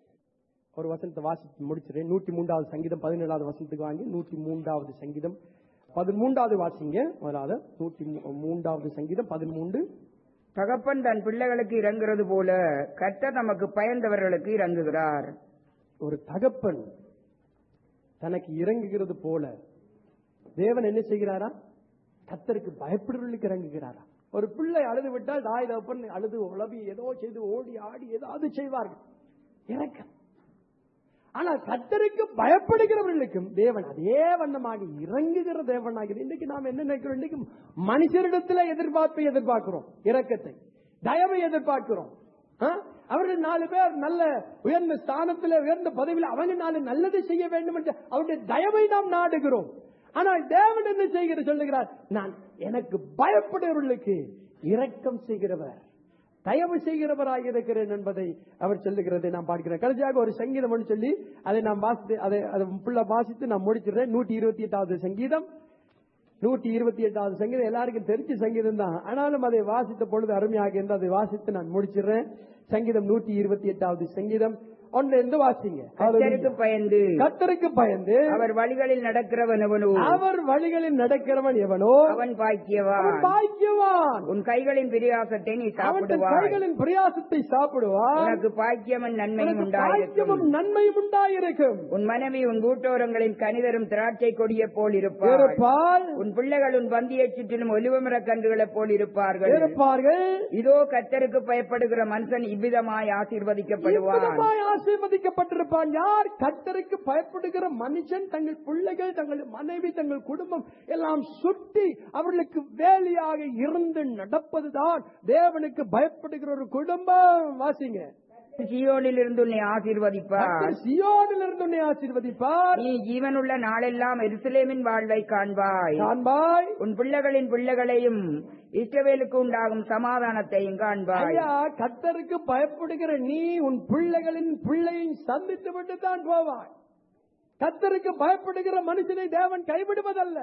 ஒரு வசனத்தை வாசித்து முடிச்சிடறேன். நூற்றி மூன்றாவது சங்கீதம் பதினேழாவது வசனத்துக்கு வாங்கி நூற்றி மூன்றாவது சங்கீதம் பதிமூன்றாவது வாசிங்க. முதலாவது நூற்றி மூன்றாவது சங்கீதம் பதிமூன்று. தகப்பன் தன் பிள்ளைகளுக்கு இறங்குறது போல கர்த்தர் நமக்கு பயந்தவர்களுக்கு இறங்குகிறார். ஒரு தகப்பன் தனக்கு இறங்குகிறது போல தேவன் என்ன செய்கிறாரா? கர்த்தருக்கு பயப்படுறவர்களுக்கு இறங்குகிறாரா? ஒரு பிள்ளை அழுது விட்டால் தாய் தகப்பன் அழுது உழவி ஏதோ செய்து ஓடி ஆடி ஏதாவது செய்வார்கள், இறக்கம். ஆனால் கர்த்தருக்கு பயப்படுகிறவர்களுக்கும் தேவன் அதே வண்ணமாக இறங்குகிற தேவனாகிறது. இன்றைக்கு நாம் என்ன நினைக்கிறோம்? இன்றைக்கு மனுஷரிடத்தில் எதிர்பார்ப்பை எதிர்பார்க்கிறோம், இரக்கத்தை, தயவை எதிர்பார்க்கிறோம். அவர்கள் நாலு பேர் நல்ல உயர்ந்த ஸ்தானத்தில் உயர்ந்த பதவியில் அவங்க நாலு நல்லதை செய்ய வேண்டும் என்று அவருடைய தயவை நாம் நாடுகிறோம். ஆனால் தேவன் என்ன செய்கிற சொல்லுகிறார்? நான் எனக்கு பயப்படுகிறவர்களுக்கு இரக்கம் செய்கிறவர், தயவு செய்கிறவராக இருக்கிறேன் என்பதை அவர் சொல்லுகிறதை நாம் பார்க்கிறோம். கடைசியாக ஒரு சங்கீதம் சொல்லி அதை நாம் வாசித்து அதை வாசித்து நான் முடிச்சிடுறேன். நூற்றி இருபத்தி எட்டாவது சங்கீதம் நூற்றி இருபத்தி எட்டாவது சங்கீதம் எல்லாருக்கும் தெரிஞ்ச சங்கீதம் தான். ஆனாலும் அதை வாசித்த பொழுது அருமையாக இருந்து அதை வாசித்து நான் முடிச்சிடுறேன். சங்கீதம் நூற்றி இருபத்தி எட்டாவது சங்கீதம் ஒன்று இருந்து வாசிங்க. கர்த்தருக்கு பயந்து கர்த்தருக்கு பயந்து அவர் வழிகளில் நடக்கிறவன் எவனோ அவர் வழிகளில் நடக்கிறவன் எவனோ அவன் பாக்கியவான். பாக்கியவான். உன் கைகளின் பிரயாசத்தை நீ சாப்பிடுவாய். கைகளின் பிரயாசத்தை சாப்பிடுவாய். உனக்கு பாக்கியமும் நன்மையும் உண்டாயிருக்கும். நன்மையும் உண்டாயிருக்கும். உன் மனைவி உன் கூட்டோரங்களின் கனிதரும் திராட்சை கொடியை போல் இருப்பாள். உன் பிள்ளைகள் உன் பந்தியை சுற்றிலும் ஒலிவமர கன்றுகளைப் போல் இருப்பார்கள் இருப்பார்கள். இதோ கர்த்தருக்கு பயப்படுகிற மனுஷன் இவ்விதமாய் ஆசீர்வதிக்கப்படுவான். ஆசீர்வதிக்கப்பட்டிருப்பான். யார்? கர்த்தருக்கு பயப்படுகிற மனுஷன். தங்கள் பிள்ளைகள், தங்கள் மனைவி, தங்கள் குடும்பம் எல்லாம் சுற்றி அவர்களுக்கு வேலையாக இருந்து நடப்பதுதான் தேவனுக்கு பயப்படுகிற ஒரு குடும்பம். வாசிங்க. சியோனில் இருந்து உன்னை ஆசீர்வதிப்பார். சியோனில் இருந்து உன்னை ஆசீர்வதிப்பார். நீ ஜீவனுள்ள நாளெல்லாம் எருசலேமின் வாழ்வை காண்பாய் காண்பாய். உன் பிள்ளைகளின் பிள்ளைகளையும் இஸ்ரவேலுக்கு உண்டாகும் சமாதானத்தையும் காண்பாய். கர்த்தருக்கு பயப்படுகிற நீ உன் பிள்ளைகளின் பிள்ளையும் சந்தித்து விட்டு தான் போவாய். கர்த்தருக்கு பயப்படுகிற மனுஷனை தேவன் கைவிடுவதல்ல.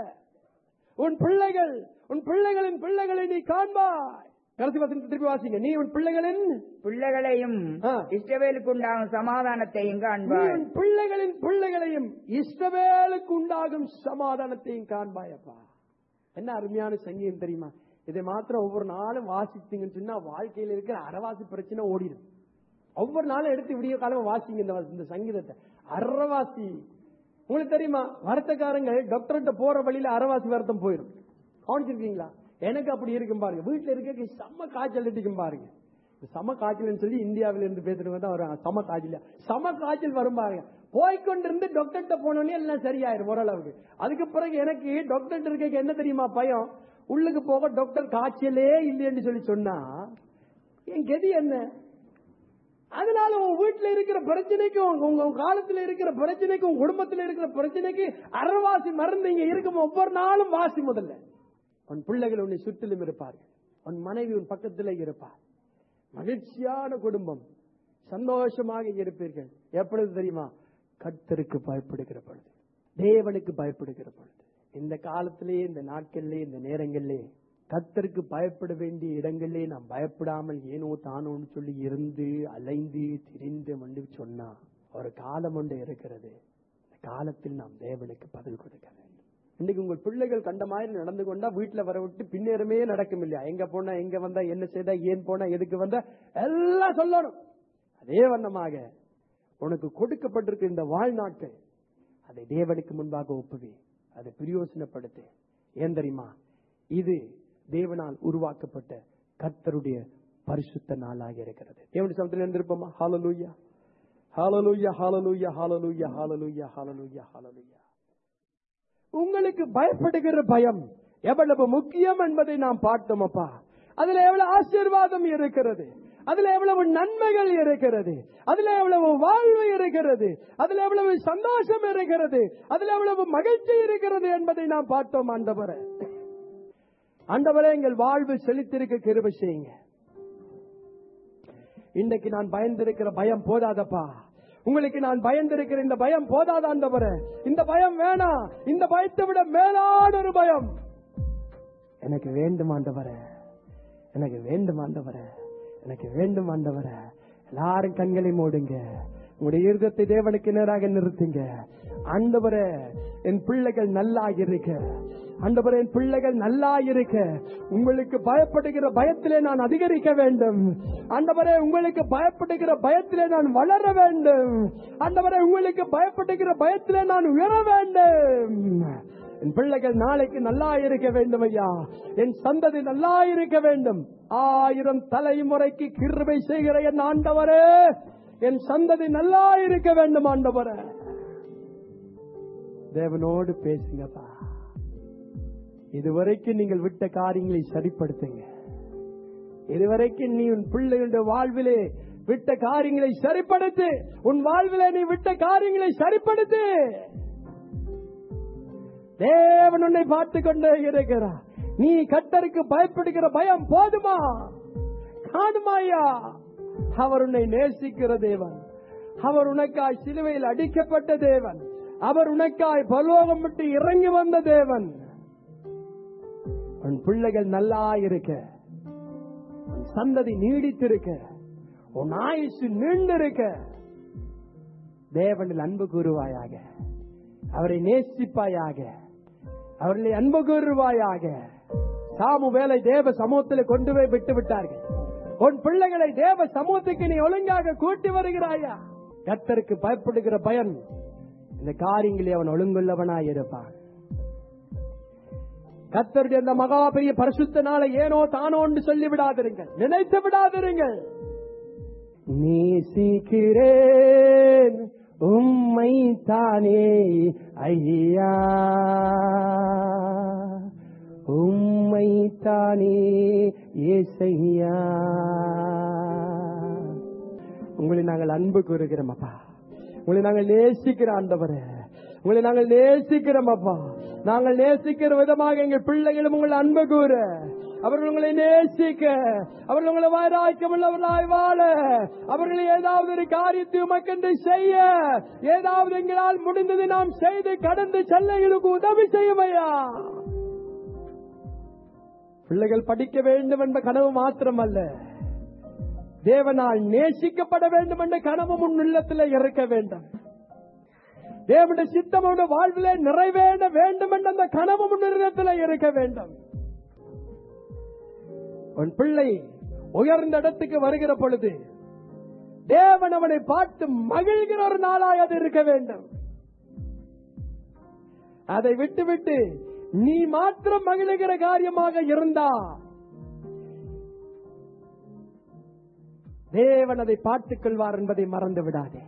உன் பிள்ளைகள் உன் பிள்ளைகளின் பிள்ளைகளை நீ காண்பாய். கடைசி வசனத்தை திருப்பி வாசிங்க. நீ உன் பிள்ளைகளின் பிள்ளைகளையும் இஸ்ரவேலுக்கு உண்டாகும் சமாதானத்தையும் காண்பாய். உன் பிள்ளைகளின் பிள்ளைகளையும் இஸ்ரவேலுக்கு உண்டாகும் சமாதானத்தையும் காண்பாயப்பா. என்ன அருமையான சங்கீதம் தெரியுமா? இதை மாத்திரம் ஒவ்வொரு நாளும் வாசித்தீங்கன்னு சொன்னா வாழ்க்கையில் இருக்கிற அறவாசி பிரச்சனை ஓடிடும். ஒவ்வொரு நாளும் எடுத்து விடிய காலம் வாசிங்க இந்த சங்கீதத்தை. அறவாசி உங்களுக்கு தெரியுமா? வருத்தக்காரங்க டாக்டர்கிட்ட போற வழியில அறவாசி வருத்தம் போயிடும். கவனிச்சிருக்கீங்களா? எனக்கு அப்படி இருக்கும் பாருங்க. வீட்டுல இருக்க செம்ம காய்ச்சல் இருக்கும் பாருங்க. சம காய்ச்சல் சொல்லி இந்தியாவில இருந்து பேசுறவங்க தான் வரும். சம காய்ச்சல் சம காய்ச்சல் வரும் பாருங்க. போய்கொண்டிருந்து டாக்டர்கிட்ட போனோடனே எல்லாம் சரியாயிரும் ஓரளவுக்கு. அதுக்கு பிறகு எனக்கு டாக்டர் இருக்க என்ன தெரியுமா பயம்? உள்ளுக்கு போக டாக்டர் காய்ச்சலே இல்லைன்னு சொல்லி சொன்னா என் கதி என்ன? அதனால உங்க வீட்டுல இருக்கிற பிரச்சனைக்கும் உங்க காலத்துல இருக்கிற பிரச்சனைக்கும் குடும்பத்துல இருக்கிற பிரச்சனைக்கு அறவாசி மருந்து இங்க இருக்கும். ஒவ்வொரு நாளும் வாசி. முதல்ல உன் பிள்ளைகள் உன்னை சுற்றிலும் இருப்பார்கள். உன் மனைவி உன் பக்கத்தில் இருப்பார். மகிழ்ச்சியான குடும்பம், சந்தோஷமாக இருப்பீர்கள். எப்பொழுது தெரியுமா? கர்த்தருக்கு பயப்படுகிற பொழுது, தேவனுக்கு பயப்படுகிற பொழுது. இந்த காலத்திலே, இந்த நாட்களிலே, இந்த நேரங்களிலே கர்த்தருக்கு பயப்பட வேண்டிய இடங்களிலே நாம் பயப்படாமல் ஏனோ தானோன்னு சொல்லி இருந்து அலைந்து திரிந்து வந்து சொன்னா ஒரு காலம் ஒன்று இருக்கிறது. இந்த காலத்தில் நாம் தேவனுக்கு பதில் கொடுக்க வேண்டும். இன்னைக்கு உங்கள் பிள்ளைகள் கண்ட மாதிரி நடந்து கொண்டா வீட்டுல வர விட்டு பின்னேறமே நடக்கும் இல்லையா? எங்க போனா, எங்க வந்தா, என்ன செய்தா, ஏன் போனா, எதுக்கு வந்தா எல்லாம் சொல்லணும். அதே வண்ணமாக உனக்கு கொடுக்கப்பட்டிருக்க இந்த வாழ்நாட்கள் அதை தேவனுக்கு முன்பாக ஒப்புவி, அதை பிரயோசனப்படுத்து. ஏன் தெரியுமா? இது தேவனால் உருவாக்கப்பட்ட கர்த்தருடைய பரிசுத்த நாளாக இருக்கிறது. தேவனுடைய சமத்தில் இருந்திருப்போமா? ஹல்லேலூயா, ஹல்லேலூயா, ஹல்லேலூயா, ஹல்லேலூயா, ஹல்லேலூயா, ஹல்லேலூயா, ஹல்லேலூயா. உங்களுக்கு பயப்படுகிற பயம் எவ்வளவு முக்கியம் என்பதை நாம் பார்த்தோம் அப்பா. அதுல எவ்வளவு ஆசீர்வாதம் இருக்கிறது, அதுல எவ்வளவு நன்மைகள் இருக்கிறது, அதுல எவ்வளவு வாழ்வு இருக்கிறது, அதுல எவ்வளவு சந்தோஷம் இருக்கிறது, அதுல எவ்வளவு மகிழ்ச்சி இருக்கிறது என்பதை நாம் பார்த்தோம். ஆண்டவரே, ஆண்டவரே, எங்கள் வாழ்வு செழித்திருக்க கிருபை செய்யுங்க. இன்னைக்கு நான் பயந்திருக்கிற பயம் போதாதப்பா. உங்களுக்கு நான் பயந்திருக்கிற இந்த பயம் போதாத ஆண்டவரே. இந்த பயம் வேணாம். இந்த பயத்தை விட மேலான ஒரு பயம் எனக்கு வேண்டும் ஆண்டவரே, எனக்கு வேண்டும் ஆண்டவரே, எனக்கு வேண்டும் ஆண்டவரே. எல்லாரும் கண்களை மூடுங்க, உங்களுடைய இருதயத்தை தேவனுக்கு நேராக நிறுத்துங்க. ஆண்டவரே, என் பிள்ளைகள் நல்லா இருக்க, ஆண்டவரே, என் பிள்ளைகள் நல்லா இருக்க உங்களுக்கு பயப்படுகிற பயத்திலே நான் அதிகரிக்க வேண்டும். ஆண்டவரே, உங்களுக்கு பயப்படுகிற பயத்திலே நான் வளர வேண்டும். ஆண்டவரே, உங்களுக்கு பயப்படுகிற பயத்திலே நான் உயர வேண்டும். என் பிள்ளைகள் நாளைக்கு நல்லா இருக்க வேண்டும் ஐயா. என் சந்ததி நல்லா இருக்க வேண்டும். ஆயிரம் தலைமுறைக்கு கிருபை செய்கிற என் ஆண்டவரே, என் சந்ததி நல்லா இருக்க வேண்டும் ஆண்டவரே. தேவனோடு பேசுங்கப்பா. இதுவரைக்கும் நீங்கள் விட்ட காரியங்களை சரிப்படுத்துங்க. இதுவரைக்கும் நீ உன் பிள்ளைகளுடைய வாழ்விலே விட்ட காரியங்களை சரிப்படுத்து. உன் வாழ்விலே நீ விட்ட காரியங்களை சரிப்படுத்து. தேவன் உன்னை பார்த்து கொண்டே இருக்கிறார். நீ கர்த்தருக்கு பயப்படுகிற பயம் போதுமா? காணுமாயா? அவர் உன்னை நேசிக்கிற தேவன். அவர் உனக்காய் சிலுவையில் அடிக்கப்பட்ட தேவன். அவர் உனக்காய் பரலோகம் விட்டு இறங்கி வந்த தேவன். உன் பிள்ளைகள் நல்லா இருக்க, உன் சந்ததி நீடித்திருக்க, உன் ஆயுசு நீண்டிருக்க தேவனில் அன்பு கூறுவாயாக. அவரை நேசிப்பாயாக, அவர்களை அன்பு கூறுவாயாக. சாமுவேலை தேவ சமூகத்தில் கொண்டு போய் விட்டு விட்டார்கள். உன் பிள்ளைகளை தேவ சமூகத்துக்கு நீ ஒழுங்காக கூட்டி வருகிறாயா? கர்த்தருக்கு பயப்படுகிற பயன் இந்த காரியங்களில் அவன் ஒழுங்குள்ளவனாய் இருப்பான். கர்த்தருடைய அந்த மகா பெரிய பரிசுத்த நாளை ஏனோ தானோ என்று சொல்லி விடாதிருங்கள், நினைத்து விடாதிருங்கள். நேசிக்கிறேன் உம்மை தானே ஐயா, உம்மை தானே ஏசையா. உங்களை நாங்கள் அன்பு கூறுகிறோம் அப்பா. உங்களை நாங்கள் நேசிக்கிற ஆண்டவரே, உங்களை நாங்கள் நேசிக்கிறோம் அப்பா. நாங்கள் நேசிக்கிற விதமாக எங்கள் பிள்ளைகளும் உங்களை அன்பு கூற, அவர்கள் உங்களை நேசிக்க, அவர்கள் உங்களை வைராக்கியம் உள்ளவர்களாய் வாழ, அவர்களை ஏதாவது ஒரு காரியத்தை உமக்கென்று செய்ய, ஏதாவது எங்களால் முடிந்தது நாம் செய்து கடந்து செல்ல எங்களுக்கு உதவி செய்யுமையா. பிள்ளைகள் படிக்க வேண்டும் என்ற கனவு மாத்திரமல்ல, தேவனால் நேசிக்கப்பட வேண்டும் என்ற கனவு முன் உள்ளத்தில் இருக்க வேண்டும். தேவனுடைய சித்தம் வாழ்விலே நிறைவேற வேண்டும் என்ற அந்த கனவு முன்னிடத்தில் இருக்க வேண்டும். உன் பிள்ளை உயர்ந்த இடத்துக்கு வருகிற பொழுது தேவன் அவனை பார்த்து மகிழ்கிற ஒரு நாளாக அது இருக்க வேண்டும். அதை விட்டுவிட்டு நீ மாத்திரம் மகிழ்கிற காரியமாக இருந்தா தேவன் அதை பார்த்துக் கொள்வார் என்பதை மறந்து விடாதே.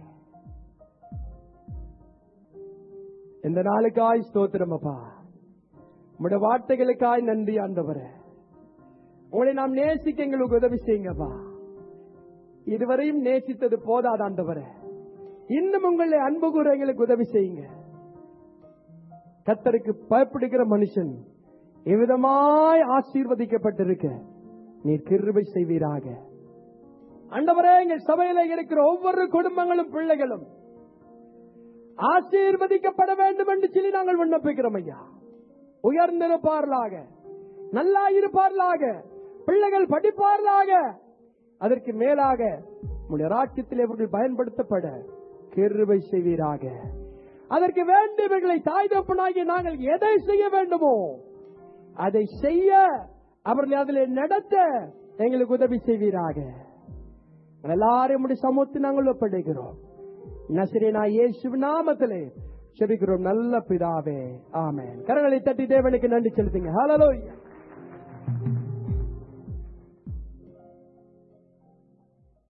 இந்த நாளுக்காய் ஸ்தோத்திரம் அப்பா. உம்முடைய வார்த்தைகளுக்காய் நன்றி ஆண்டவரே. உங்களை நாம் நேசிக்க எங்களுக்கு உதவி செய்யுங்கப்பா. இதுவரையும் நேசித்தது போதாது ஆண்டவரே, இன்னும் உங்களை அன்பு கூற எங்களுக்கு உதவி செய்யுங்க. கர்த்தருக்கு பயப்படுகிற மனுஷன் எவ்விதமாய் ஆசீர்வதிக்கப்பட்டிருக்க நீர் கிருபை செய்வீராக. ஆண்டவரே, எங்கள் சபையில இருக்கிற ஒவ்வொரு குடும்பங்களும் பிள்ளைகளும் ஆசீர்வதிக்கப்பட வேண்டும் என்று சொல்லி நாங்கள் விண்ணப்பிக்கிறோம் ஐயா. உயர்ந்திருப்பார்களாக, நல்லா இருப்பார்களாக, பிள்ளைகள் படிப்பார்களாக, அதற்கு மேலாக உம்முடைய ராஜ்யத்தில் இவர்கள் பயன்படுத்தப்பட கிருபை செய்வீராக. அதற்கு வேண்டியவர்களை தாய் தகப்பனாகிய நாங்கள் எதை செய்ய வேண்டுமோ அதை செய்ய, அவர்களை அதில் நடத்த எங்களுக்கு உதவி செய்வீராக. எல்லாரும் உம்முடைய சமூகத்தில் நாங்கள் ஒப்படைக்கிறோம். நசரேனாகிய இயேசு நாமத்திலே ஜெபிக்கிறோம் நல்ல பிதாவே, ஆமென். கரங்களை தட்டி தேவனுக்கு நன்றி செலுத்துங்க. ஹல்லேலூயா.